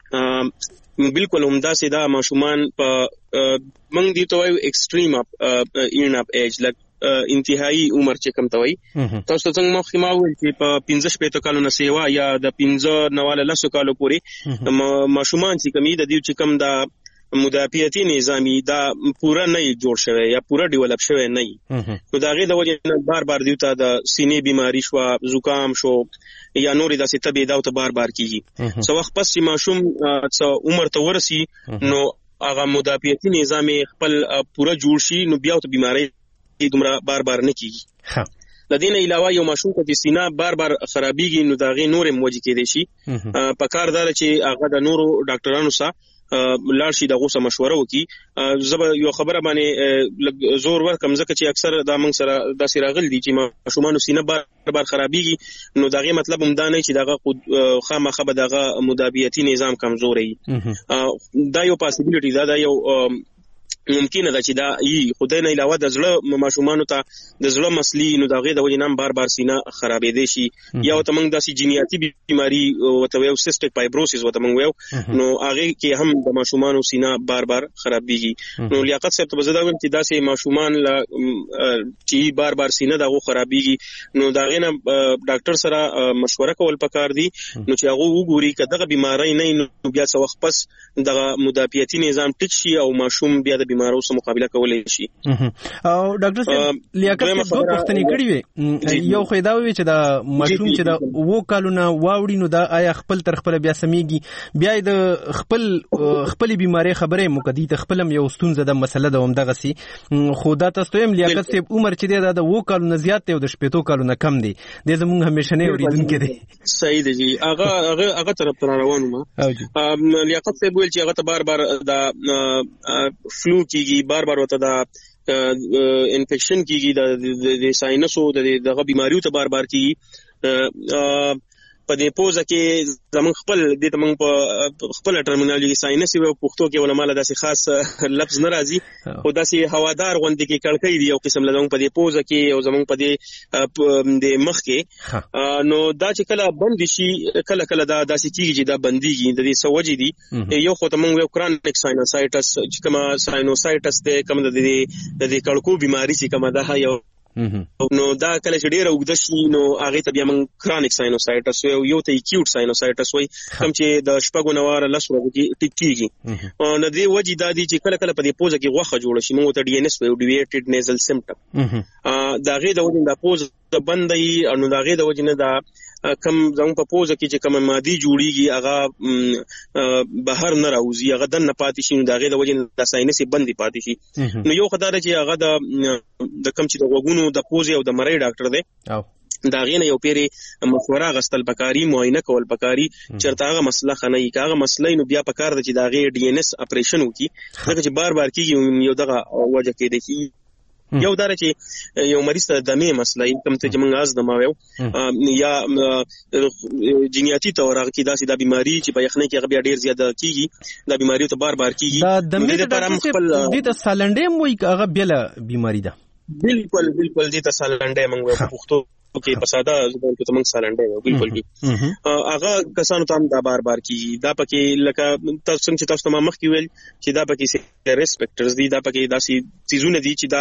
بالکل همدا سیدا ماشومان په منګ دي ته وایو ایکستریم اپ ان اپ ایج لک انتهایی عمر چې کم توي تاسو څنګه مخکې ما ویل چې په پنځه شپږ کالو نه سیوا یا د پنځه نواله لسو کالو پورې ماشومان چې کمی د دې چې کم دا مدافعتي نظامی دا پورا نه جوړ شوی یا پورا ډیولپ شوی نه نو دا غي د وجه بار بار دیوتا د سینې بیماری شو زکام شو یا نورې داسې تبې دا ته بار بار کیږي څو وخت پس چې ماشوم څو عمر ته ورسی نو هغه مدافعتي نظام خپل پورا جوړ شي نو بیا ته بیماری دومره بار بار نه کیږي لدین علاوه یو ماشوم ته د سینې بار بار خرابيږي نو دا غي نورې موجي کېدې شي په کار دار چې هغه د نورو ډاکټرانو سره لاړ شي دغه سم مشوره وکي زه یو خبره باندې زور ورکم ځکه چې اکثر دا موږ سره داسې راغلي دي چې ماشومان سینې بار بار خرابيږي نو دغه مطلب هم دا نه چې دغه خامخه به دغه مدافعتي نظام کمزوري دا یو پاسبিলিټی دا دا یو ممکنه ده چې دا ای خدای نه علاوه د زړه ماشومان ته د زړه مسلې نو دغه د وجې نام بار بار سینه خرابې دي شي یا ته موږ داسې جینیاتي بیماری او ته یو سیستیک فایبروسس وته موږ یو نو هغه کې هم د ماشومان سینه بار بار خرابېږي نو لیاقت صاحب ته بزدا ویم چې داسې ماشومان چې بار بار سینه دغه خرابېږي نو دغه نه ډاکټر سره مشوره کول پکار دي نو چې هغه وګوري چې دغه بیماری نه نو بیا څو وخت پس دغه مدافعتي نظام ټیک شي او ماشوم بیا د بیمارو سره مقابله کولای شي او ډاکټر صاحب لیاقت صاحب دوه پوښتنې کړې وي یو خو دا وی چې دا ماشوم چې دا وو کالونه واوړي نو دا آیا خپل تر خپل بیا سميږي بیا د خپل خپل بیماری خبره مقدی ته خپلم یو ستونزه د مسله د همدغه سي خو دا تاسو هم لیاقت صاحب عمر چې دا د وو کالونه زیات دی او د شپږو کالونه کم دی د زمونږ همیشه نه اوریدونکو دی صحیح دی جی هغه هغه هغه طرف تر روانو ما لیاقت صاحب ویل چې هغه ته بار بار دا فلو کیږي بار بار وته دا انفیکشن کیږي د ساينسو د دغه بیماریو ته بار بار کیږي په دې پوزه کې زمون خپل د تمن په خپل ټرمینالوژي ساينسي او پښتو کې ولماله داسې خاص لفظ ناراضي او داسې هوادار غوندې کې کړکۍ دی او قسم لزمون په دې پوزه کې او زمون په دې د مخ کې نو دا چې کله بند شي کله کله دا داسې کیږي چې دا بنديږي د دې سوجي دي یو خو تمون یو کرونیک ساینوسایټس چې کومه ساینوسایټس ته کوم د دې د دې کړکو بیماری چې کومه ده یو نو دا کله چې ډیره وګد شي نو هغه ته بیا من کرونیک ساینوسایټس او یو ته اکیوټ ساینوسایټس وای کوم چې د شپږو نوار لس ورځې کې ټیک کیږي او د دې وجې د دې چې کله کله په دې پوزه کې غوخه جوړ شي موږ ته ډي ان اس وایو ډیویټډ نیزل سمپټم دا غي د وجې د پوزه بندي او دا غي د وجې نه دا کم زمو په پوزه کې چې کوم مادي جوړیږي هغه بهر نه راوځي هغه دنه پاتې شي نو دا غي د وجې د ساينسي بندي پاتې شي نو یو خدای چې هغه د د کم چې د وګونو د پوزه او د مړی ډاکټر دی دا غینه یو پیری مشوره غستل پکاري معاینه کول پکاري چرته هغه مسله خنه ای هغه مسله نو بیا پکار د چې دا غي ډي ان اس اپریشن وکي هغه چې بار بار کیږي یو دغه وجه کې دی یو دار چې یو مریض ته دمه مسله کوم ته چې موږ از دماوو یا جینیاتي تور هغه کې داسې د بیماری چې په یخنۍ کې هغه بیا ډیر زیاته کیږي د بیماری ته بار بار کیږي دا دمه د خپل د سالنډې مو هغه بل بیماری ده بالکل بالکل دې ته سالنډې موږ په پښتو کې په ساده زبان کې تمنګ سالنډه بالکل کی هغه کسانو ته دا بار بار کی دا پکې لکه تاسو څنګه تاسو ته مخ کې ویل چې دا پکې ریسپیکټرز دي دا پکې داسې چیزونه دي چې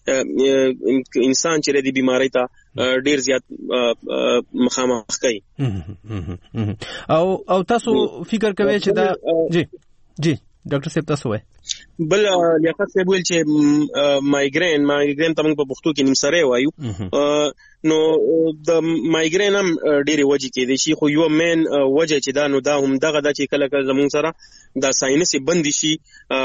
دا انسان چې د بیماری ته ډیر زیات مخامخ کوي او او تاسو فکر کوئ چې دا جی جی ډاکټر صاحب تاسو وایي بل لیاقت صاحب ویل چې مایګرین مایګرین تمنګ په پښتو کې نمسره وایو نو د مایګرین هم ډېری وجې کې دي شي خو یو مین وجه چې دا نو دا هم دغه د چې کله کله زمون سره د ساينس بند شي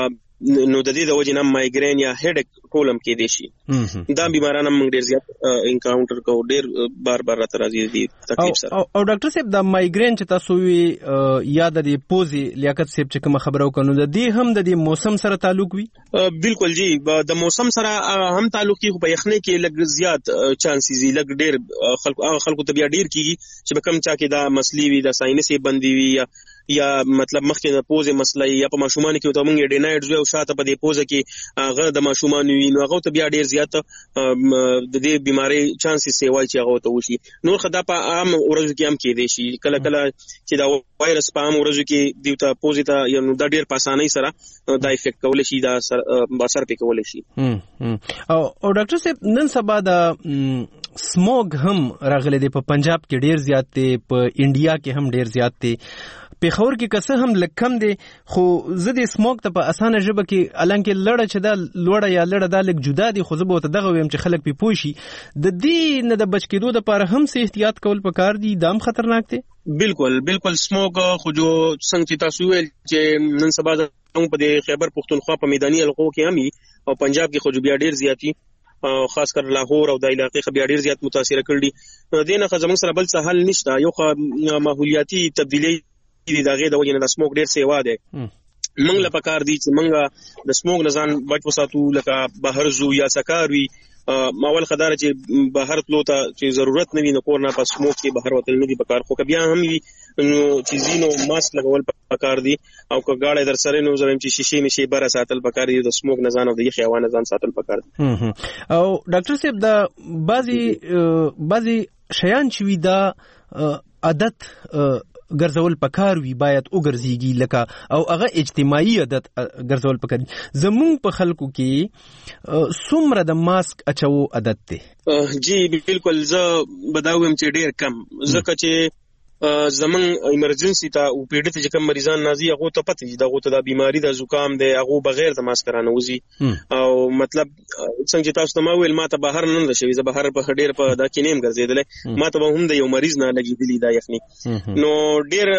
نو د دې د وجې نه مایګرین یا هډ کولم کې دي شي دا بیماران هم ډېر زیات انکاونټر کو ډېر بار بار راته راځي دي تکلیف سره او ډاکټر صاحب د مایګرین چې تاسو وی یا د پوزي لیاقت صاحب چې کوم خبرو کنو د دې هم د دې موسم سره تعلق وي بالکل جی د موسم سره هم تعلق کی په یخنۍ کې لږ زیات چانسز لږ ډېر خلکو هغه خلکو ته بیا ډېر کیږي چې به کم چا کې دا مسلې وي د ساينسي بندي وي یا یا مطلب مخکې د پوزې مسله یا په ماشومان کې ته مونږ ډینایډز او شاته په دې پوزه کې هغه د ماشومان وي نو هغه ته بیا ډېر زیات د دې بیماری چانسز سیوای چې هغه ته وشي نور خدا په عام ورځو کې هم کې دي شي کله کله چې دا وایرس په عام ورځو کې دیوته پوزې ته یو د ډېر په اسانۍ سره دا افیکټ کول شي دا اثر پې کول شي او او ډاکټر صاحب نن سبا د سموګ هم راغلي دی په پنجاب کې ډېر زیات دی په انډیا کې هم ډېر زیات دی پیښور کې کسه هم لکم دی خو زه د سموګ ته په اسانه ژبه کې الانکه لړه چې دا لوړه یا لړه دا لک جدا دي خو زه به ته دغه ویم چې خلک په پوښي د دې نه د بچ کېدو لپاره هم څه احتیاط کول پکار دي دام خطرناک دي بالکل بالکل سموګ خو جو څنګه چې تاسو ویل چې نن سبا زموږ په خیبر پختونخوا په میداني حلقو کې هم او پنجاب کې خو بیا ډیر زیاتی خاص کر لاهور او د علاقې خو بیا ډیر زیات متاثر کړي دینه خو زموږ سره بل څه حل نشته یو خو ماحولیاتي تبدیلی دي دغه د وجه نه د سموګ ډیر سیوا ده منګ له پکار دي چې منګ د سموګ نزان بچ وساتو لکه بهر زو یا سکاروي ماول خدار چې بهر تلو ته چې ضرورت نه وي نو کور نه په سموګ کې بهر وتل نه دي پکار خو بیا هم وي نو چې زینو ماسک لګول پکار دي او که گاړه در سره نو زرم چې شیشې مشي بره ساتل پکار دي د سموګ نزان او د یخ هوا نزان ساتل پکار دي او ډاکټر صاحب د بعضي بعضي شیان چې وي دا عادت ګرځول پکار وی باید وګرځيږي لکه او هغه اجتماعي عادت ګرځول پکار زمون په خلکو کې څومره د ماسک اچو عادت دی جی بالکل زه بداوم چې ډیر کم ځکه چې زمون ایمرجنسي ته او پیډ ته کوم مریضان نازي هغه ته پته دي دغه ته د بیماری د زکام دی هغه بغیر د ماسک رانه وزي او مطلب څنګه چې تاسو ته ما ویل ما ته بهر نه شوي زه بهر په ډیر په دا کې نیم ګرځیدل ما ته هم د یو مریض نه لګیدلی دا یخني نو ډیر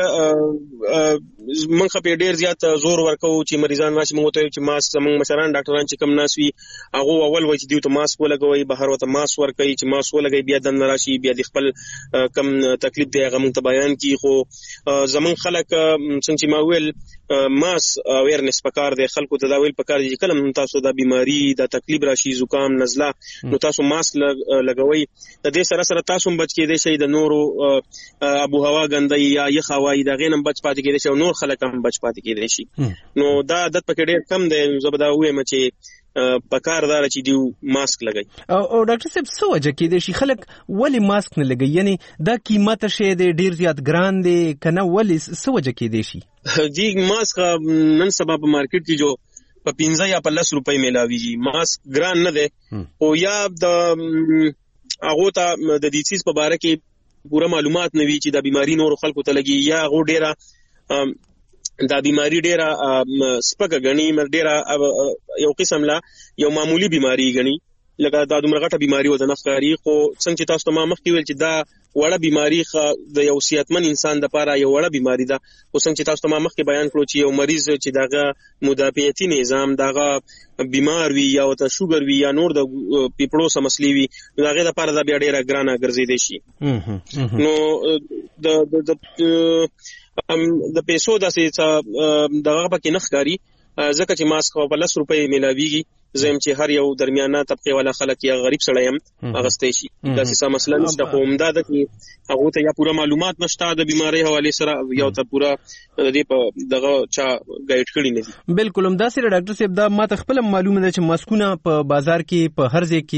منخه په ډیر زیات زور ورکو چې مریضان راشي موږ ته چې ماسک زمون مشران ډاکټران چې کم ناس وي هغه اول وایي چې دیو ته ماسک ولګوي بهر وته ماسک ورکوي چې ماسک ولګوي بیا د راشي بیا د خپل کم تکلیف دی هغه موږ بیان کی خو زمون خلک څنګه چې ما ویل ماس اویرنس پکار دی خلکو ته دا ویل پکار دی کلم تاسو دا بیماری دا تکلیف راشي زکام نزله نو تاسو ماسک لګوي د دې سره سره تاسو بچ کېدئ شي د نورو ابو هوا غندای یا یخ هوای دا غینم بچ پاتې کېدئ شي نور خلک هم بچ پاتې کېدئ شي نو دا عادت پکې ډېر کم دی زبدا وایم چې پکاردار چې دیو ماسک لګي او او ډاکټر صاحب څه وجه کې دي چې خلک ولی ماسک نه لګي یعنی دا قیمت شه دی ډیر زیات ګران دی کنه ولی څه وجه کې دي شي جی ماسک نن سبا په مارکیټ کې جو په پنځه یا په لس روپۍ ملاويږي ماسک ګران نه دی او یا د هغه ته د دې چیز په اړه کې پوره معلومات نه وی چې د بیماری نور خلکو ته لګي یا هغه ډیره دا بیماری ډیره سپکه غني مر ډیره یو قسم لا یو معمولی بیماری غني لکه دا دومره غټه بیماری و د نفقاری خو څنګه چې تاسو ته ما مخکې ویل چې دا وړه بیماری خ د یو صحتمن انسان د لپاره یو وړه بیماری ده خو څنګه چې تاسو ته ما مخکې بیان کړو چې یو مریض چې داغه مدافعتي نظام داغه بیمار وي یا ته شوګر وي یا نور د پیپړو سمسلی وي داغه لپاره دا بیا ډیره ګرانه ګرځیدي شي نو د د ام د پیسو داسې دغه پکې نخکاری ځکه چې ماسک په لس روپۍ ملاويږي زم چې هر یو درمیانه طبقه والا خلک یا غریب سړی هم اغستې شي. دا څه مسله نشته، خو همدا ده چې هغه ته یا پوره معلومات نشته د بیماری حواله سره یا ته پوره د دې په دغه چا ګایډ کړی نه دي. بالکل همدا سره ډاکټر صاحب دا ماته خپل معلومه ده چې ماسکونه په بازار کې په هر ځای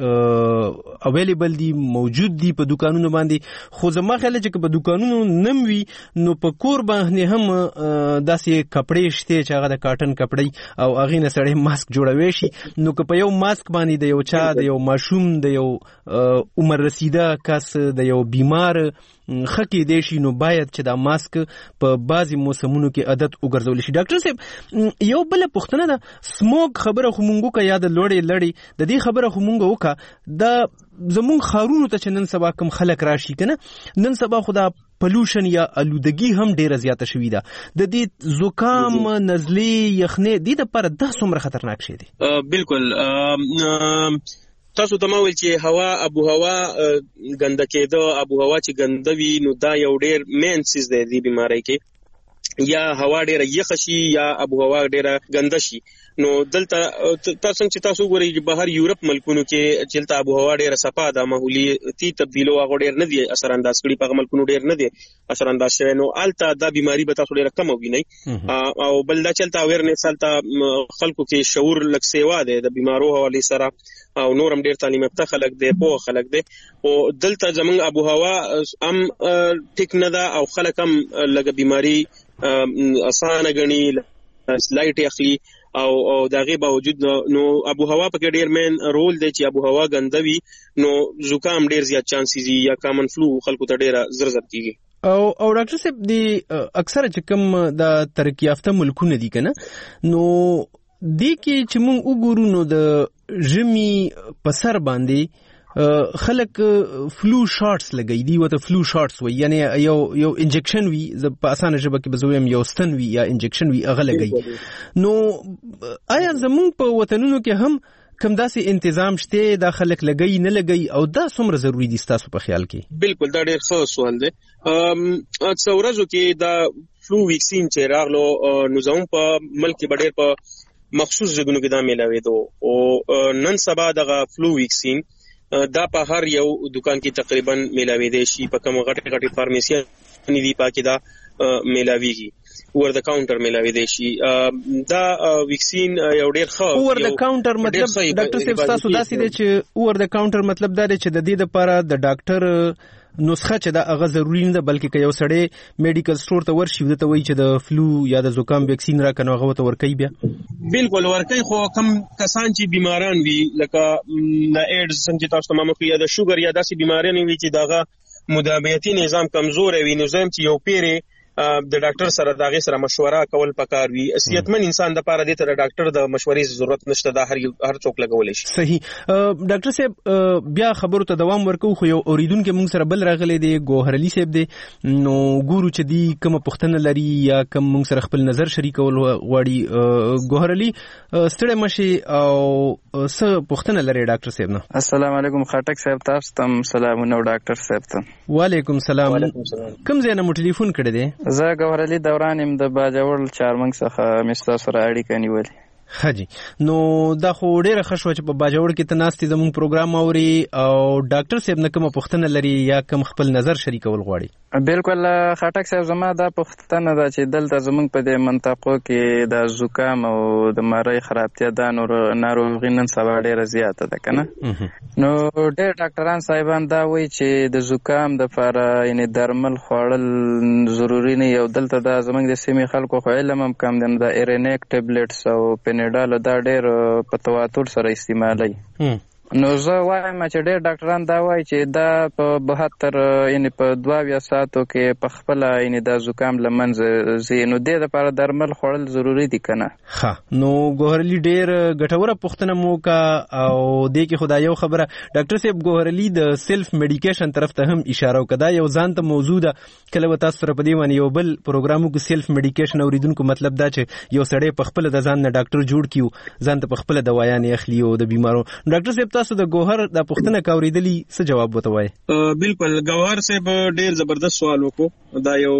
کې اویلیبل دي، موجود دي په دکانونو باندې، خو زما خیال چې په دکانونو نم وي نو په کور باندې هم داسې کپړې شته چې هغه د کاټن کپړې او هغه نه سړی ماسک جوړوي شي. نو که په یو ماسک باندې د یو چا د یو ماشوم د یو عمر رسیده کس د یو بیمار خکې دی شي نو باید چې دا ماسک په بعضی موسمونو کې عادت وګرځول شي. ډاکټر صاحب یو بل پوښتنه ده، سموک خبره خو مونږ کا یاد لوړې لړې د دې خبره خو مونږ وکا د زمون خارونو ته چې نن سبا کم خلک راشي کنه، نن سبا خدا پلوشن یا الودگی هم ډیره زیاته شوې ده، د دې زکام نزلې یخنې دې لپاره د څومره خطرناک شي دي؟ بالکل تاسو ته ما ویل چې هوا ابو هوا ګنده کېده، ابو هوا چې ګنده وي نو دا یو ډیر مین سیز دی د بیماری کې، یا هوا ډیره یخ شي یا ابو هوا ډیره ګنده شي. نو دلته تاسو چې تاسو ګورئ چې بهر یورپ ملکونو کې چلته ابو هوا ډیره صفا ده، ماحولي تبدیلو هغه ډیر نه دي اثر انداز کړي، په ملکونو ډیر نه دي اثر انداز شوی، نو الته دا بیماری به تاسو ډیره کم وګینئ. او بل دا چلته اویرنس الته خلکو کې شعور لک سیوا ده د بیمارو حواله سره، او نورم ډیر تعلیم یافته خلک دي، په خلک دي، او دلته زمونږ ابو هوا ام ټیک نه ده او خلک هم لګ بیماری اسانه غني لایټ اخلي او او دغه باوجود نو ابو هوا په کې ډیر مین رول دی چې ابو هوا ګندوي نو زکام ډیر زیات چانسز یا کامن فلو خلکو ته ډیر زر زر کیږي. او او ډاکټر صاحب دی اکثر چې کوم د ترقی یافته ملکونه دي کنه، نو دی کې چې مونږ وګورو نو د ژمي په سر باندې خلک فلو شاټس لګي دي، وته فلو شاټس وي، یعنی یو یو انجکشن وي په اسانه ژبه کې بزویم یو ستن وي یا انجکشن وي هغه لګي. نو آیا زمونږ په وطنونو کې هم کوم داسې تنظیم شته دا خلک لګي نه لګي او دا څومره ضروری دي تاسو په خیال کې؟ بالکل دا ډېر ښه سوال دی. ام څورزو کې دا فلو ویکسین چې راغلو نو زموږ په ملک کې ډېر په مخصوص ځایونو کې دا میلاوي دو او نن سبا دغه فلو ویکسین دا په هر یو دکان کې تقریبا میلاوي دي شي، په کوم غټي غټي فارمیسي نه دي پاکي دا میلاويږي، ور د کاونټر میلاوي دي شي. دا ویکسین یو ډیر ښه ور د کاونټر مطلب ډاکټر صاحب تاسو داسې دي چې ور د کاونټر مطلب دا دی چې د دې لپاره د ډاکټر نسخه چې دا هغه ضروری نه ده، بلکې که یو سړی میډیکل سٹور ته ورشي ودته وایي چې د فلو یا د زکام ویکسین راکنه هغه ته ورکوي بیا؟ بالکل ورکوي، خو کم کسان چې بیماران وي لکه د ایډز څنګه تاسو ته مخکې یا د شوګر یا داسې بیماران وي چې دغه مدافعتي نظام کمزور وي، نو زم چې یو پیری د ډاکټر سره دغه سره مشوره کول پکار وي. صحتمن انسان د لپاره د ډاکټر د مشورې ضرورت نشته، دا هر هر څوک لګولای شي. صحیح. ډاکټر صاحب بیا خبرو ته دوام ورکو، خو یو اوریدونکو موږ سره بل راغلی دی ګوهر علي صاحب دی، نو ګورو چې دی کوم پوښتنه لري یا کوم موږ سره خپل نظر شریکول غواړي. ګوهر علي ستړي مشي او څه پوښتنه لري ډاکټر صاحب نه؟ السلام علیکم خټک صاحب، تاسو ته سلامونه ډاکټر صاحب ته. وعلیکم سلام. کوم ځای نه مو ټلیفون کړی دی؟ زه ګوهر علي دوران يم د باجوړ چارمنګ څخه مستا سره اړیکه نیولې. حاجی نو دا خو ډیره ښه شو چې په باجوړ کې ته ناستې زموږ پروګرام اوري او ډاکټر صاحب نه کومه پوښتنه لري یا کوم خپل نظر شریکول غواړي؟ بالکل خټک صاحب، زما دا پوښتنه ده چې دلته زموږ په دې منطقو کې د زکام او د مری خرابتیا دا نور ناروغي نن سبا ډیره زیاته ده کنه، نو ډېر ډاکټران صاحبان دا وایي چې د زکام د لپاره یعنی درمل خوړل ضروری نه، یو دلته دا زموږ د سیمې خلکو خو علم هم کم دی، د ایرینیک ټابلیټس او پینیډال دا ډېر په تواتر سره استعمالوي. نو زه وایم چې ډېر ډاکټران دا وایي چې دا په بهتر یعنی په دوه اویا ساعتو کې په خپله یعنی دا زکام له منځه ځي، نو دې دپاره درمل خوړل ضروري دي که نه؟ ښه، نو ګوهر علي ډېر ګټوره پوښتنه مو وکړه او دې کې خو دا یو خبره ډاکټر صاحب ګوهر علي د سیلف میډیکیشن طرف ته هم اشاره وکړه، دا یو ځان ته موضوع ده، کله به تاسو سره په دې باندې یو بل پروګرام وکړو. سیلف میډیکیشن اوریدونکو مطلب دا چې یو سړی په خپله د ځان نه ډاکټر جوړ کړي، ځان ته په خپله دوايانې اخلي او د بیمارو. ډاکټر صاحب تاسو د ګوهر دا پوښتنه کاوریدلی څه جواب وته وایي؟ بالکل ګوهر صاحب ډیر زبردست سوال وکړو، دا یو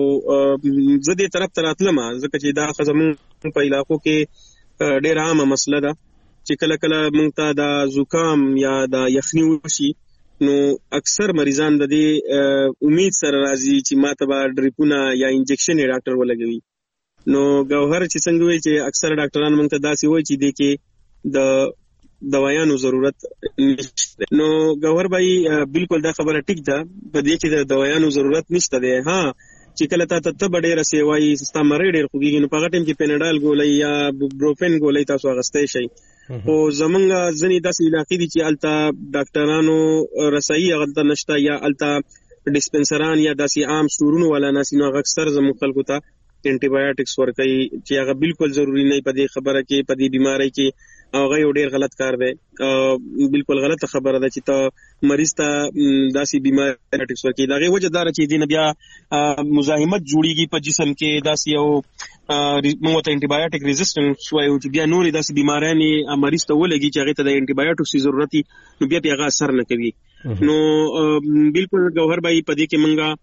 زه دې طرف ته راتلم ځکه چې دا خزمون په علاقو کې ډیر عامه مسله ده چې کله کله موږ ته د زکام یا د یخني وشي نو اکثر مریضان د دې امید سره راځي چې ماته به ډریپونه یا انجکشن یې ډاکټر ولګوي. نو ګوهر چې څنګه وایي چې اکثر ډاکټران موږ ته داسې وایي چې دې کې د دوايانو ضرورت نشته. نو ګوهر بھائی بالکل دا خبره ټیک ده، په دې کې د دوايانو ضرورت نشته دی. ها چې کله تا ته ته ډېره سیوایي ستا مری ډېر خوږي نو په هغه ټیم کې پیناډال ګولۍ یا بروفین ګولۍ تاسو اغستی شئ. خو زمونږ ځینې داسې علاقې دي چې هلته ډاکټرانو رسایي هغلته نشته یا هلته ډسپنسران یا داسې عام سټورونو والا ناسي نو هغه اکثر زموږ خلکو ته انټي بایوټکس ورکوي چې هغه بالکل ضروری نه په دې خبره کې په دې بیماری کې هغه یو ډېر غلط کار دی. بالکل غلطه خبره ده چې ته مریض ته داسې بیماری انټي ورکوي. د هغې وجه دا ده چې دې نه بیا مزاحمت جوړیږي په جسم کې، داسې یو موږ ته انټي بایوټک ریزسټنس وایو چې بیا نورې داسې بیماریانې مریض ته ولګي چې هغې ته د انټي بایوټکس ضرورت وي نو بیا پې هغه اثر نه کوي. نو بالکل ګوهر بھائی په دې کې موږ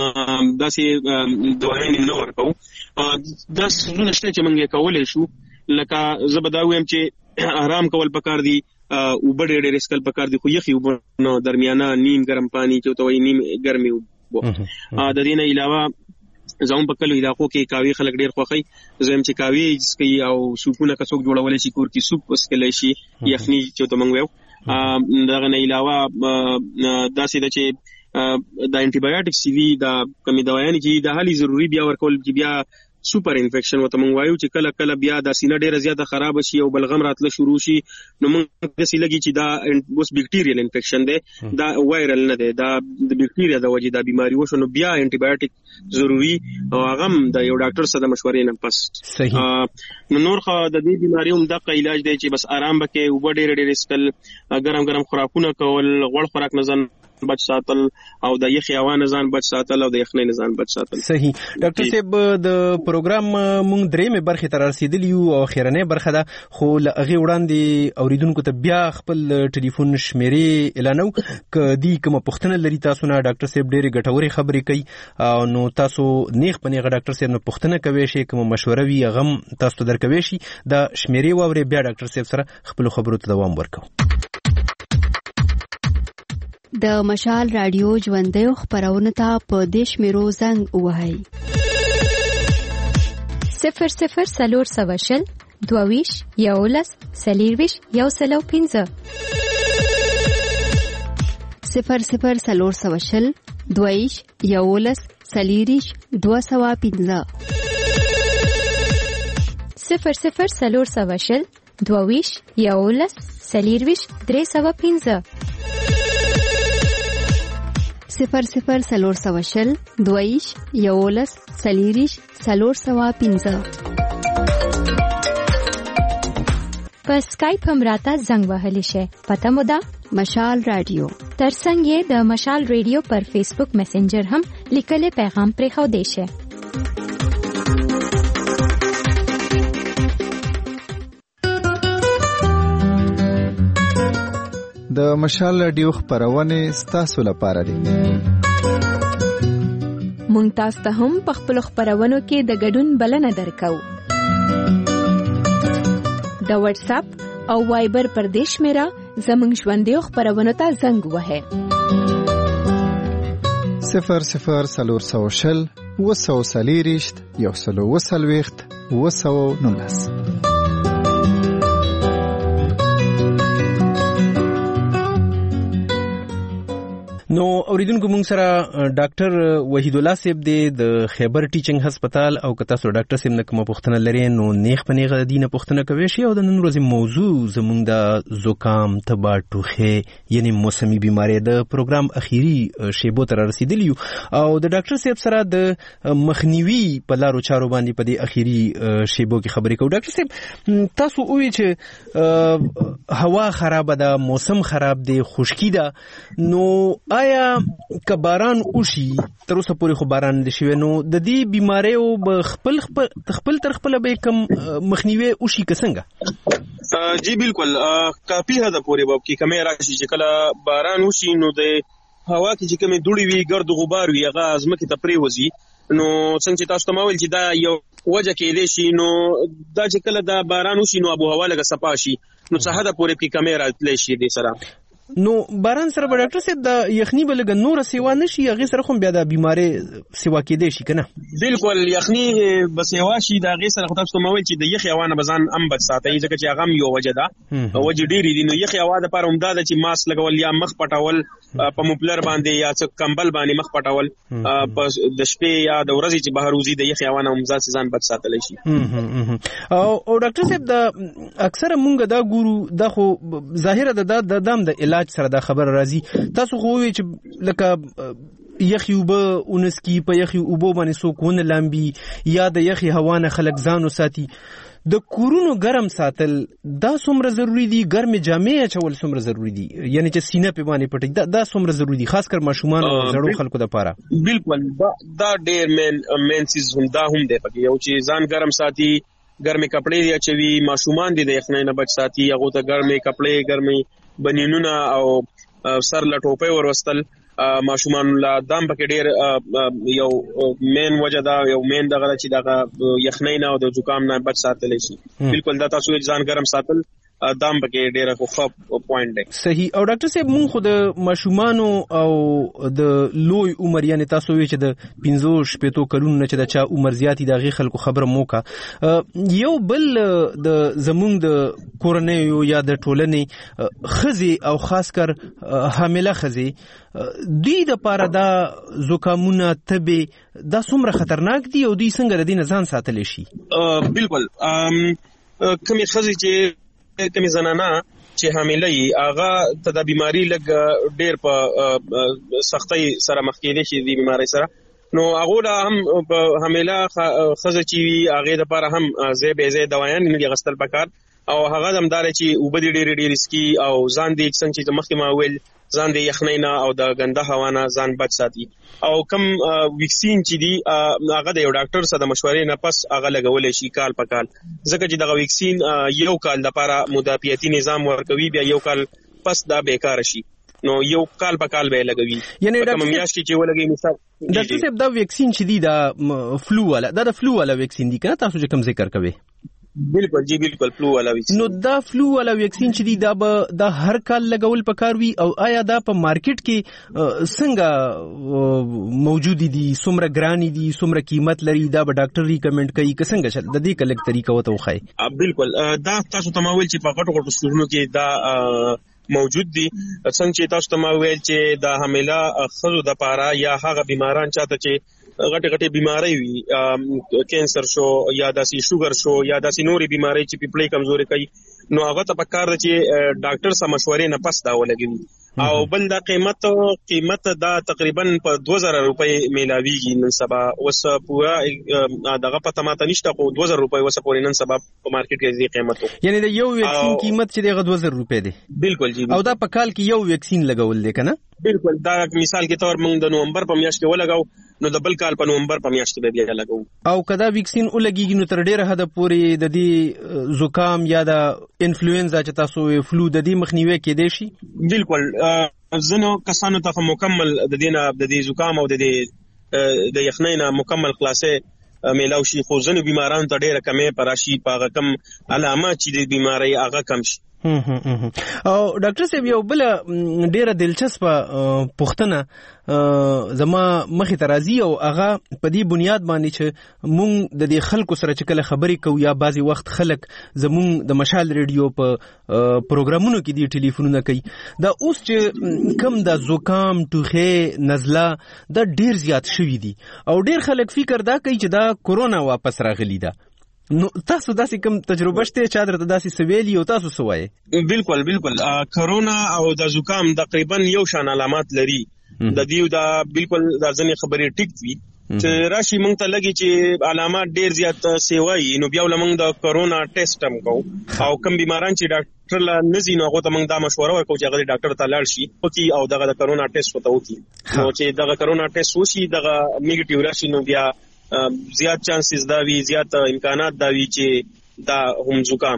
داسې دوايانې نه ورکوو. دا څه نشته چې موږ یې کولی شو، لکه زه به دا وایم چې آرام کول پکار دي، اوبه ډېر ډېر څښل پکار دي، خو یخې اوبه نه، درمیانه نیم ګرم پانی چې ورته وایي نیم ګرمې اوبه. د دې نه علاوه زموږ په کلو علاقو کې کاوي خلک ډېر خوښوي، زه یم چې کاوي څښي او سوپونه که څوک جوړولی شي کور کې سوپ وڅښلی شي یخني چې ورته موږ وایو. دغه نه علاوه داسې ده چې د انټي بایوټکس چې وي د کمې دوايانې چې د حالي ضروري بیا ورکول چې بیا سوپر انفیکشن ورته موږ وایو چې کله کله بیا د سینه ډېره زیاته خراب شي او بلغم راتله شروع شي نو موږ داسې لګي چې دا اوس بیکټیریل انفیکشن دی، دا وایرل نه دی، دا د بیکټیریا د وجې دا بیماری وشو نو بیا انټي بایوټک ضروري او هغه هم د یو ډاکټر سره د مشورې نه پس. نو نور خو د دې بیماری هم دغه علاج دی چې بس آرام وکړي، اوبه ډېرې ډېرې څښل، ګرم ګرم خوراکونه کول، غوړ خوراک نه ځان بچ ساتل او د یخي هوا نه ځان بچ ساتل او د یخنۍ نه ځان بچ ساتل. صحیح. ډاکټر صاحب د پروګرام مونږ درېمې برخې ته رسیدلی یو او اخرنۍ برخه ده، خو له هغې وړاندې اوریدونکو ته بیا خپل ټلیفون شمیرې اعلانو که دوی کومه پوښتنه لري تاسو نه. ډاکټر صاحب ډېرې ګټورې خبرې کوي نو تاسو نیغ په نیغه ډاکټر صاحب نه پوښتنه کوی شئ، کومه مشوره وي هغه هم تاسو ته درکوی شي. دا شمیرې واورئ، بیا ډاکټر صاحب سره خپلو خبرو ته دوام ورکوو. د مشال رادیو ژوندیو خپرونه ته په دې شمیرو زنګ ووهئ: صفر صفر څلور سوه شل دوه ویشت یولس څلېرویشت یو سل او پنځه، صفر صفر څلور سوه شل دوه ویشت یولس څلېرویشت دوه سوه پنځه، صفر صفر څلور سوه شل دوه ویشت یولس څلېرویشت درې سوه پنځه، صفر صفر څلور سوه شل دوه ویشت یولس څلېرویشت څلور سوه پنځه. په سکایپ هم راته زنګ وهلی شئ. پته مو ده مشال رادیو. ترڅنګ یې د مشال رادیو پر فیسبوک میسنجر هم لیکلی پیغام پرېښودی شئ. د مشال رادیو خپرونه ستاسو لپاره دي. مونږ تاسو ته هم په خپل خپرونو کې د ګډون بلنه درکو. د واتس اپ او وایبر پر دې شمیره زموږ ژوندیو خپرونو ته زنګ وهئ: صفر صفر څلور سوه شل اووه سوه څلېرویشت یو سل اووه څلوېښت اووه سوه نولس. نو اوریدونکو موږ سره ډاکټر وحید الله صاحب دی د خیبر ټیچنګ هسپتال، او که تاسو ډاکټر صاحب نه کومه پوښتنه لرئ نو نیغ په نیغه د دې نه پوښتنه کوی شئ. او د نن ورځې موضوع زموږ د زکام، تبه، ټوخې یعنې موسمي بیماری د پروګرام اخیری شیبو ته رارسېدلي یو او د ډاکټر صاحب سره د مخنیوي په لارو چارو باندې په دې اخیری شیبو کې خبرې کوو. ډاکټر صاحب تاسو ووایئ چې هوا خرابه ده، موسم خراب دی، خشکي ده، نو آیا که باران وشي، تر اوسه پورې خو باران نه شوی، نو د دې بیماریو به خپل خپل تر خپله به کوم مخنیوی وشي که څنګه؟ جی بالکل کافي حده پورې به کې کمی راشي چې کله باران وشي نو د هوا کې چې کومې دوړې وي، ګرد غبار وي، هغه ځمکې ته پرېوځي. نو څنګه چې تاسو ته ما ویل چې دا یو وجه کېدای شي، نو دا چې کله دا باران وشي نو آب و هوا لږه صفا شي نو څه حد پورې کې کمې راتلی شي دې سره. نو باران سره به ډاکټر صاحب د یخني بلګ نور سیوا نشي هغه سره خو بیا د بیماری سیوا کېدې شي کنه؟ بالکل یخني به سیوا شي د هغه سره خو تاسو مو ویل چې د یخ هوا نه بزان ام بچ ساتي ځکه چې هغه یو وجه ده وجه ډیری دي. نو یخ هوا د لپاره عمده ده چې ماسک لګول یا مخ پټول په موپلر باندې یا څه کمبل باندې مخ پټول په د شپې یا د ورځې چې بهر وزي د یخ هوا نه عمده ځان بچ ساتل شي. او او ډاکټر صاحب د اکثره مونږ دا ګورو دا خو ظاهره د د دم د علاج سره دا خبر راځي. تاسو خو وی چې لکه یخي وبو اونسکی په یخي وبو باندې سو کون لامبي یا د یخي هوا نه خلک ځانو ساتي. د کورونو ګرم ساتل دا څومره ضروری دي؟ ګرم جامې اچول څومره ضروری دي؟ یعنی چې سینه په باندې پټي دا, دا څومره ضروری دي خاص کر ماشومان او زړو خلکو لپاره؟ بالکل دا, دا ډېر مین مین سیز هم دا هم دی پکې یو چې ځان ګرم ساتي، ګرمې کپڑے دی اچوي، ماشومان دي د یخنۍ نه بچ ساتي، هغه ته ګرمې کپڑے ګرمې بنینونه او سر لټوپې وروستل ماشومان لا دام پکې ډېر یو مین وجه دا یو مین دغه چې دغه یخنۍ نه او د زکام نه بچ ساتل شي. بالکل دا تاسو ځان ګرم ساتل دام پکې ډېر خو خپ پوینټ دی. صحیح. او ډاکټر صاحب مونږ خو د ماشومانو او د لوی عمر یعنی تاسو وی چې د پنځه شپږ کلونو نه چې د چا عمر زیاتی د غي خلکو خبره موکا یو بل د زمونږ د کورنۍ یا د ټولنې خزي او خاص کر حامله خزي دوی د پاره دا زکامونه تبه دا څومره خطرناک دي او دوی څنګه د دې ځان ساتل شي؟ بالکل کومې خزي چې کومې زنانه چې حامله وي هغه ته د بیماری لګ ډېر په سختۍ سره مخ کېدې شي د بیماری سره. نو هغه هم په حامله خزه چې وي هغه د لپاره هم زی به زی دوايان نه غستل پکار او هغه هم دار چې وبدي ډېر ډېر رسکي او ځان دې څنګه چې مخکې ما ویل ځان دې یخنۍ نه او د ګنده هوا نه ځان بچ ساتي. او کم ویکسین چې دی هغه د یو ډاکټر سره د مشورې نه پس هغه لګول شي کال په کال ځکه چې دغه ویکسین یو کال لپاره مدافعتي نظام ورکوي بیا یو کال پس دا بیکار شي نو یو کال په کال به لګوي. یعنی کوم میاشت چې ولګي مثال ډاکټر صاحب دا ویکسین چې دی دا فلو والا دا د فلو والا ویکسین دی کنه تاسو چې کوم ذکر کوي؟ بالکل جی بالکل فلو والا ویکسین. نو دا فلو والا ویکسین چې دی دا به دا هر کال لګول پکار وي او آیا دا په مارکیټ کې څنګه موجود دي؟ څومره ګران دي؟ څومره قیمت لري؟ دا به ډاکټر ریکمند کوي که څنګه چې د دې کلک طریقه وته وخی؟ بالکل دا تاسو ته ماویل چې په غټو غټو سټورونو کې دا موجود دي. څنګه چې تاسو ته ماویل چې دا حامله خزو د پاره یا هغه بیماران چاته چې غټه غټه بیماری وي کینسر شو یا داسي شوګر شو یا داسي نوري بیماری چې پیپلې کمزوري کوي نو هغه ته پکار دي چې ډاکټر سره مشورې نه پس دا ولګي. او بل دا قیمت قیمت دا تقریبا په دوه زره روپۍ میلاویږي نن سبا وس پورا دغه پته ماته نشته خو دوه زره روپۍ وس پورې نن سبا په مارکیټ کې دې قیمت وو. یعنی د یو ویکسین قیمت چې دغه دوه زره روپۍ دی؟ بالکل جی. او دا په کال کې یو ویکسین لګول دی کنه؟ بالکل. دا مثال کې تور موږ د نومبر په میاشت کې ولګاو نو د بل کال په نومبر په میاشت کې بیا لګاو. او کدا ویکسین ولګیږي نو تر ډیره حد پورې د دې زکام یا د انفلوئنزا چې تاسو فلو د دې مخنیوي کېدې شي؟ بالکل. زنو کسانو ته مکمل د دینه د دې زکام او د دې د یخنۍ نه مکمل خلاصې میلاو شي خو زنو بیمارانو ته ډیره کمې پراشي په کم علامات چې د بیماری هغه کم شي. او ډاکټر صاحب یو بل ډیره دلچسپه پوښتنه زما مخې ته راځي او هغه په دې بنیاد باندې چې مونږ د دې خلکو سره چې کله خبرې کوو یا بعضی وخت خلک زمونږ د مشال ریډیو په پروګرامونو کې دی ټلیفونونه کوي دا اوس چې کم د زکام ټوخه نزله دا ډیر زیات شوی دي او ډیر خلک فکر دا کوي چې دا کورونا واپس راغلی ده. نو تاسو داسې کوم تجربه شته چې درته داسې سویلی او تاسو سوای؟ بالکل بالکل. کرونا او د زکام تقریبا یو شان علامات لري د دیو دا بالکل د ځنې خبرې ټیک وي چې راشي مونږ ته لګي چې علامات ډیر زیات سیوای نو بیا ولمنګ د کرونا ټیسټ هم کو او کم بیماران چې ډاکټر لا نزي نو هغه ته مونږ دا مشوره ورکو چې هغه ډاکټر ته لاړ شي او کی او دغه د کرونا ټیسټ وته وکي نو چې دغه کرونا ټیسټ وشي دغه نیگیټیو راشي نو بیا زیات چانسز دا وی زیات امکانات دا وی چې دا هم زکام دی.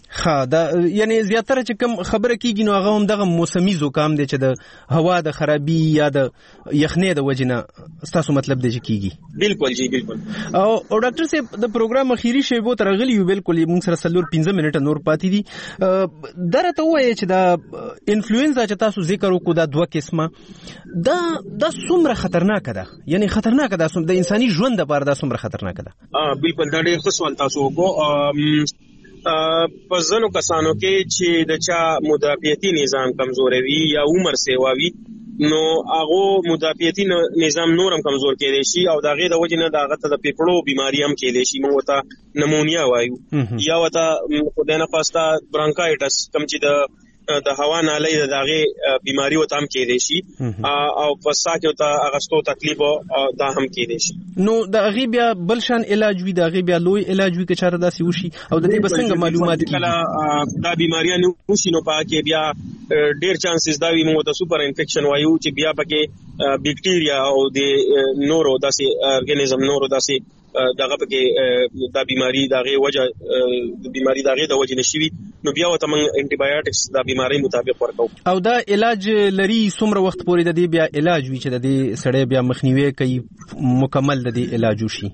ها دا یعنی زیاتره چې کوم خبره کیږي نو هغه هم دغه موسمي زکام دی چې د هوا د خرابي یا د یخنۍ د وجنه تاسو مطلب دی چې کیږي بالکل جی بالکل او او ډاکټر صاحب د پروګرام اخیری شی وو ترغلی یو بالکل موږ سره سلور پنځه منټه نور پاتې دي درته وایي چې دا انفلوئنزا چې تاسو ذکر وکړو دا دوه قسمه دا دا څومره خطرناک ده یعنی خطرناک ده د انساني ژوند لپاره دا څومره خطرناک ده اه بالکل دا ډېر ښه سوال تاسو وکړو په ځینو کسانو کې چې د چا مدافعتي نظام کمزوري وي یا عمر سیوا وي نو هغه مدافعتي نظام نورم کمزور کېدی شي او داغه د وجې نه داغه ته د پیپړو بیماری هم کېدی شي موږ ته نمونیا وایو یا وته خدای نه خواسته برانکایټس کم چې د د هوا نالۍ د داغه بیماری وته هم کېدی شي او پسا کې وته اغستو تکلیف دا هم کېدی شي نو د هغه بیا بل شان علاج وی د هغه بیا لوی علاج وی که چاره داسي وشي او د دې بسنګ معلومات کله دا بیماریاں وشي نو پاکه بیا ډیر چانسز دا وي موږ ته سوپر انفیکشن وایو چې بیا پکې بیکټیریا او د نورو داسې ارګانیزم نورو داسې دغه پکې دا بیماری دغه وجه د بیماری دغه د وجه نشوي نو بیا وته موږ انټي بایوټکس د بیماری مطابق ورکو او دا علاج لري څومره وخت پورې د دې بیا علاج وی چې د دې سړی بیا مخنیوي کوي مکمل د دې علاج وشي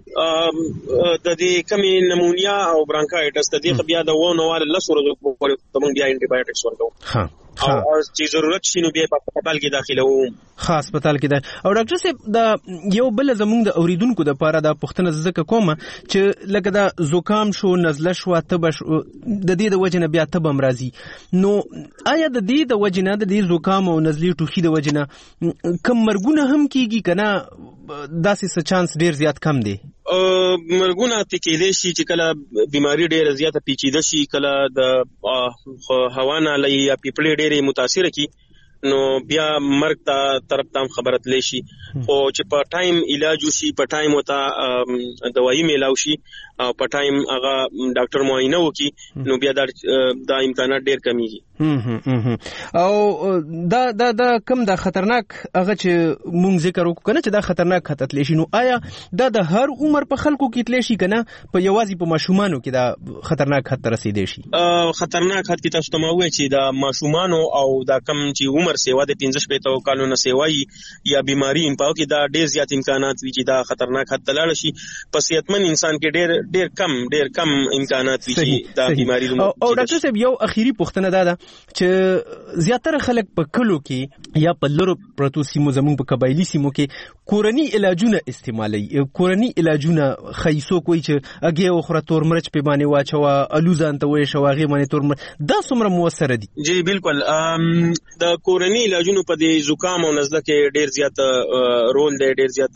د دې کمی نمونیا او برانکایټس د دې بیا د وونه وال لسورو پورې موږ بیا انټي بایوټکس ورکو ها او چې ضرورت شي نو بیا په هسپتال کې داخله وو خاص هسپتال کې دا او ډاکټر صاحب دا یو بل زمونږ د اوریدونکو د پاره دا پښتنه زکه کومه چې لکه دا زکام شو نزله شو تب د دې د وجنه بیا تب امراضي نو آیا د دې د وجنه د دې زکام او نزلې ټوخي د وجنه کم مرګونه هم کیږي کنه داسې څه چانس ډیر زیات کم دی مرګونه تکیدې شي چې کله بیماری ډیره زیاته پیچیده شي کله د هوا نالۍ یا پیپړې ډیره متاثر کی نو بیا مرګ ته طرف تام خبرت لشي او چې په ټایم علاج وشي په ټایم وته دوايي میلاو شي او په ټایم هغه ډاکټر معاینه وکي نو بیا دا د امکانات ډیر کمیږي او دا دا دا کم دا خطرناک هغه چې مونږ ذکر وکړو کنه چې دا خطرناک خطر لشي نو آیا دا د هر عمر په خلکو کې تل شي کنه په یوازې په ماشومانو کې دا خطرناک خطر رسیدي شي خطرناک خطر کې تاسو ته مو وایي چې دا ماشومانو او دا کم چې عمر سیوا د پنځه شپږ کالو نه سیوای یا بیماری په کې دا ډیر زیات امکانات وي چې دا خطرناک حد تلاړ شي په صحتمن انسان کې ډیر ډیر کم ډیر کم امکانات وي چې دا بیماری او ډاکټر صاحب یو اخیری پوښتنه دا ده چې زیاتره خلک په کلو کې یا په لورو پروتو سیمو زموږ په قبایلی سیمو کې کورنی علاجونه استعمالي کورنی علاجونه خیسو کوئی چې اگې او خره تور مرچ په باندې واچوا الوزان ته وې شواغي باندې تور مرچ دا څومره موثر دي جی بالکل د کورنی علاجونو په دې زکام او نزله کې ډیر زیات رول دی ډیر زیات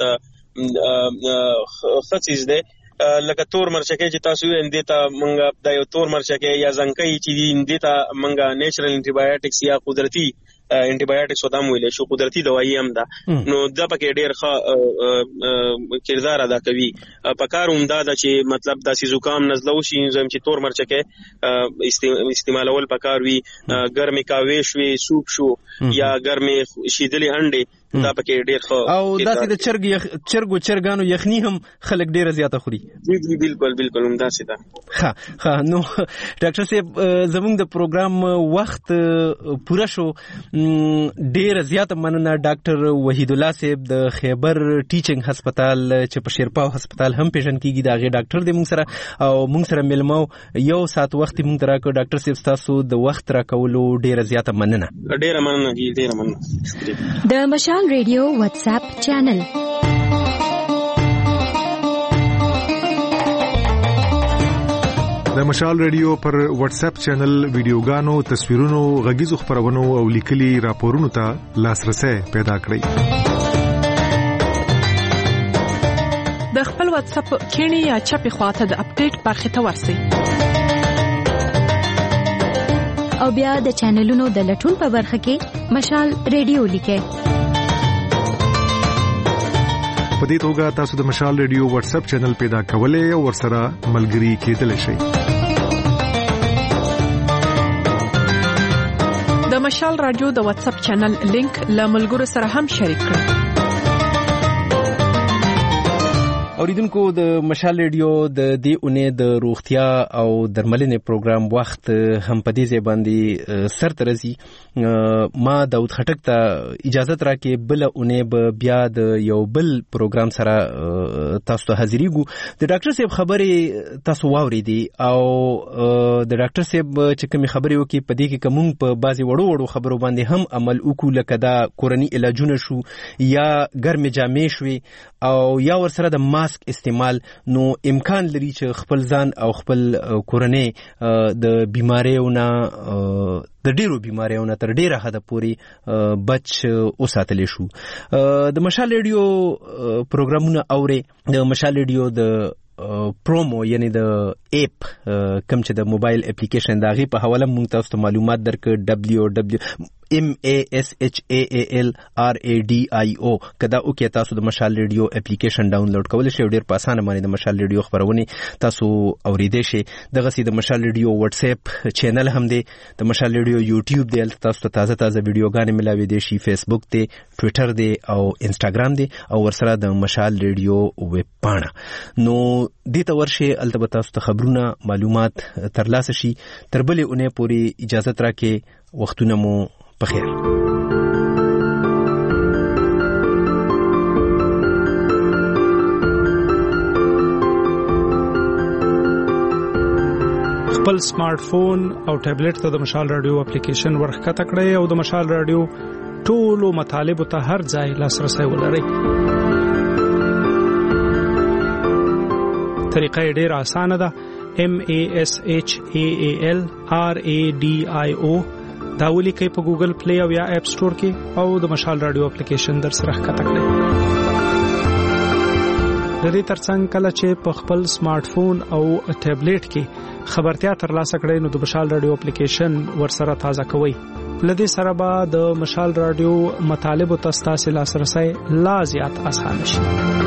خصیز دی لکه تور مرچکه چې تاسو یې اندیتا منګه د یو تور مرچکه یا زنکې چې دی اندیتا منګه نیچرل انټي بایوټکس یا قدرتي انټي بایوټکس ودام ویل شو قدرتي دوايي هم ده نو د پکې ډیر ښه کردار ادا کوي په کار عمده ده چې مطلب داسې زکام نزله وشي زم چې تور مرچکه استعمالول پکار وي ګرمي کاوي شوي سوپ شو یا ګرمي شیدلې انډي دا پکې ډیر ښه او داسې د چرګ یخ چرګو چرګانو یخني هم خلک ډیر زیاته خوري جی جی بالکل بالکل هم داسې ده ها ها نو ډاکټر صاحب زموږ د پروګرام وخت پوره شو ډیر زیاته مننه ډاکټر وحید الله صاحب د خیبر ټیچینګ هسپتال چې په شیرپاو هسپتال هم پیژن کیږي دا غي ډاکټر دی موږ سره او موږ سره ملمو یو سات وخت موږ تراکو ډاکټر صاحب تاسو د وخت راکولو ډیر زیاته مننه ډیر مننه جی ډیر مننه د مشال ریډیو واتس اپ چینل د مشال ریډیو پر واتس اپ چینل ویډیوګانو تصویرونو غږیزو خبرونو او لیکلي راپورونو ته لاسرسي پیدا کړئ د خپل واتس اپ کینی یا چپی خواته د اپډیټ برخه ته ورسئ او بیا د چینلونو د لټون په برخه کې مشال ریډیو لیکئ په دې توګه تاسو د مشال ریډیو واتس اپ چینل پیدا کولای او ورسره ملګري کېدلی شئ د مشال رادیو د واتس اپ چینل لینک له ملګرو سره هم شریک کړئ اوریدونکو د مشال ریډیو د دې اونۍ د روغتیا او درملنې پروګرام وخت هم په دې ځای باندې سر ترځي. ما داود خټک ته اجازه راکې بل اونۍ به بیا د یو بل پروګرام سره تاسو ته حاضرېږو. د ډاکټر صاحب خبرې تاسو واورېدې او د ډاکټر صاحب چې کومې خبرې وکړي په دې کې که موږ په بعضې وړو وړو خبرو باندې هم عمل وکړو، لکه دا کورني علاجونه شو یا ګرمې جامې شوې او یا ورسره د ماسک استعمال، نو امکان لري چې خپل ځان او خپل کورنۍ د بیماریو نه د ډیرو بیماریو نه تر ډیره حده پورې بچ وساتلی شو. د مشال ریډیو پروګرامونه اوري، د مشال ریډیو د پرومو یعنی د اپ کوم چې د موبایل اپلیکیشن دا غي په حواله مونږ تاسو ته معلومات درکړ دبليو دبليو ام ا اس اچ ا ا ال ار ا ډي آی او کدا او کې تاسو د مشال ریډیو اپلیکیشن ډاونلوډ کولای شئ. ډیر په اسانه باندې د مشال ریډیو خبرونه تاسو اوریدئ شئ. دغه سي د مشال ریډیو واتس اپ چینل هم دی، د مشال ریډیو یوټیوب دی، تاسو ته تازه تازه ویډیوګانې ملاوي دي شي، فیسبوک دی، ټوئیټر دی او انستګرام دی او ورسره د مشال ریډیو ویب پاڼه. نو دې ته ورشي البته تاسو ته خبرونه معلومات ترلاسه شي. تر بلې اونۍ پورې اجازه راکې. وختونه مو بخیر. خپل سمارټ فون او ټابلیټ ته د مشال رادیو اپلیکیشن ورخکته کړئ او د مشال رادیو ټولو مطالبو ته هر ځای لاسرسي ولرئ. طریقه ډیره اسانه ده. ام ا اس اچ ا ا ال ار ا ډي آی او دا ولیکئ په ګوګل پلی او یا اپ سٹور کې او د مشال رادیو اپلیکیشن در سره ښکته کړئ. د دې ترڅنګ کله چې په خپل سمارټ فون او ټابلیټ کې خبرتیا ترلاسه کړئ نو د مشال رادیو اپلیکیشن ورسره تازه کوئ. لدې سره به د مشال رادیو مطالبو ته ستاسو لاسرسي لا زیات اسانه شي.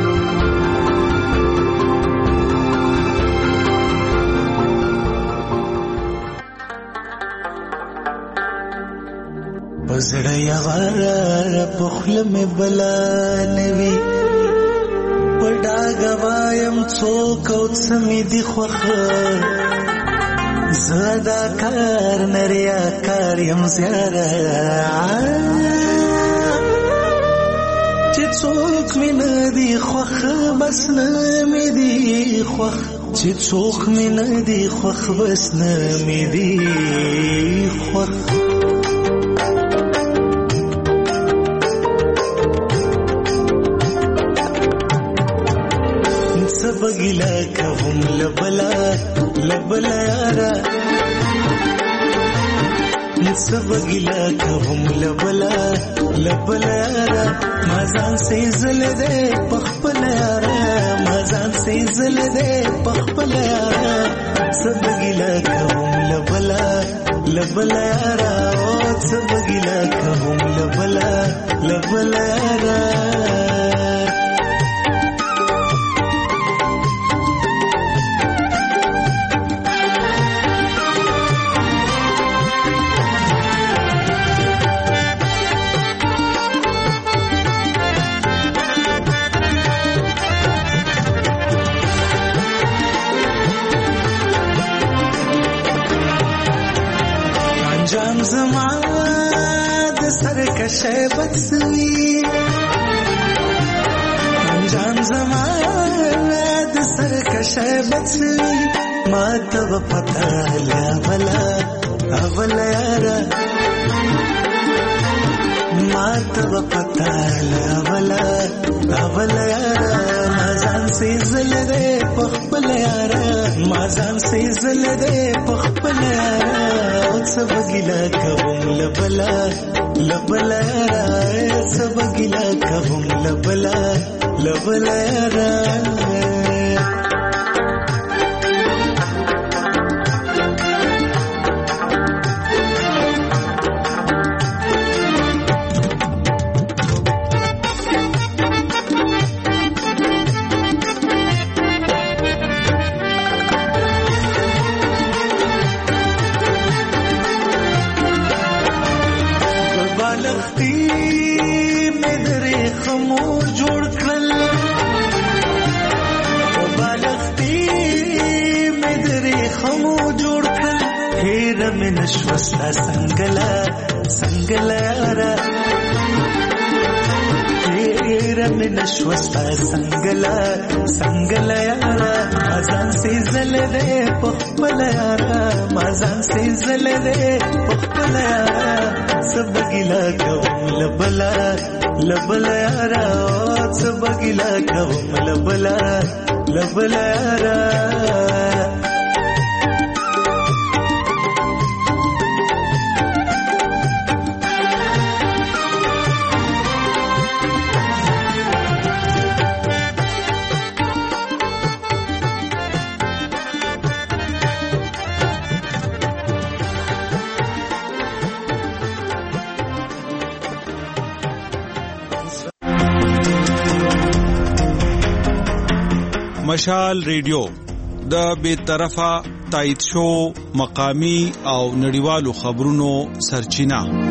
پزړه یواره پخله مې بلا نوي پډا غوایم څوک او سمې دی خوخه زدا کار نریا کار یم زیاره چې څوک مې نه دی خوخه بس نه مې دی خوخ چې څوک مې نه دی خوخ بس نه مې دی خوخ. بگلا کهم لبلا لبلا یارا سبگلا کهم لبلا لبلا یارا مازان سے زل دے پخپل یارا مازان سے زل دے پخپل یارا سبگلا کهم لبلا لبلا یارا سبگلا کهم لبلا لبلا یارا. شیبت سوی انجام زمان د سر کا شیبت سوی ما تب پتا لا بلا اول یارا ما تب پتا لا بلا اول یارا مازان سے زل دے پخپل یارا مازان سے زل دے پخپل یارا سب گلا کبم لبلا لبلا یارا سب گلا کبم لبلا لبلا یارا. من شوستا سنگلا سنگلا یارا من شوستا سنگلا سنگلا یارا مازان سی زل دے پخپل یارا مازان سی زل دے پخپل یارا سب گلا کوم لبلا لبلا یارا سب گلا کوم لبلا لبلا یارا مشال ریډیو د بے طرفه تایید شو مقامی او نړیوالو خبرونو سرچینه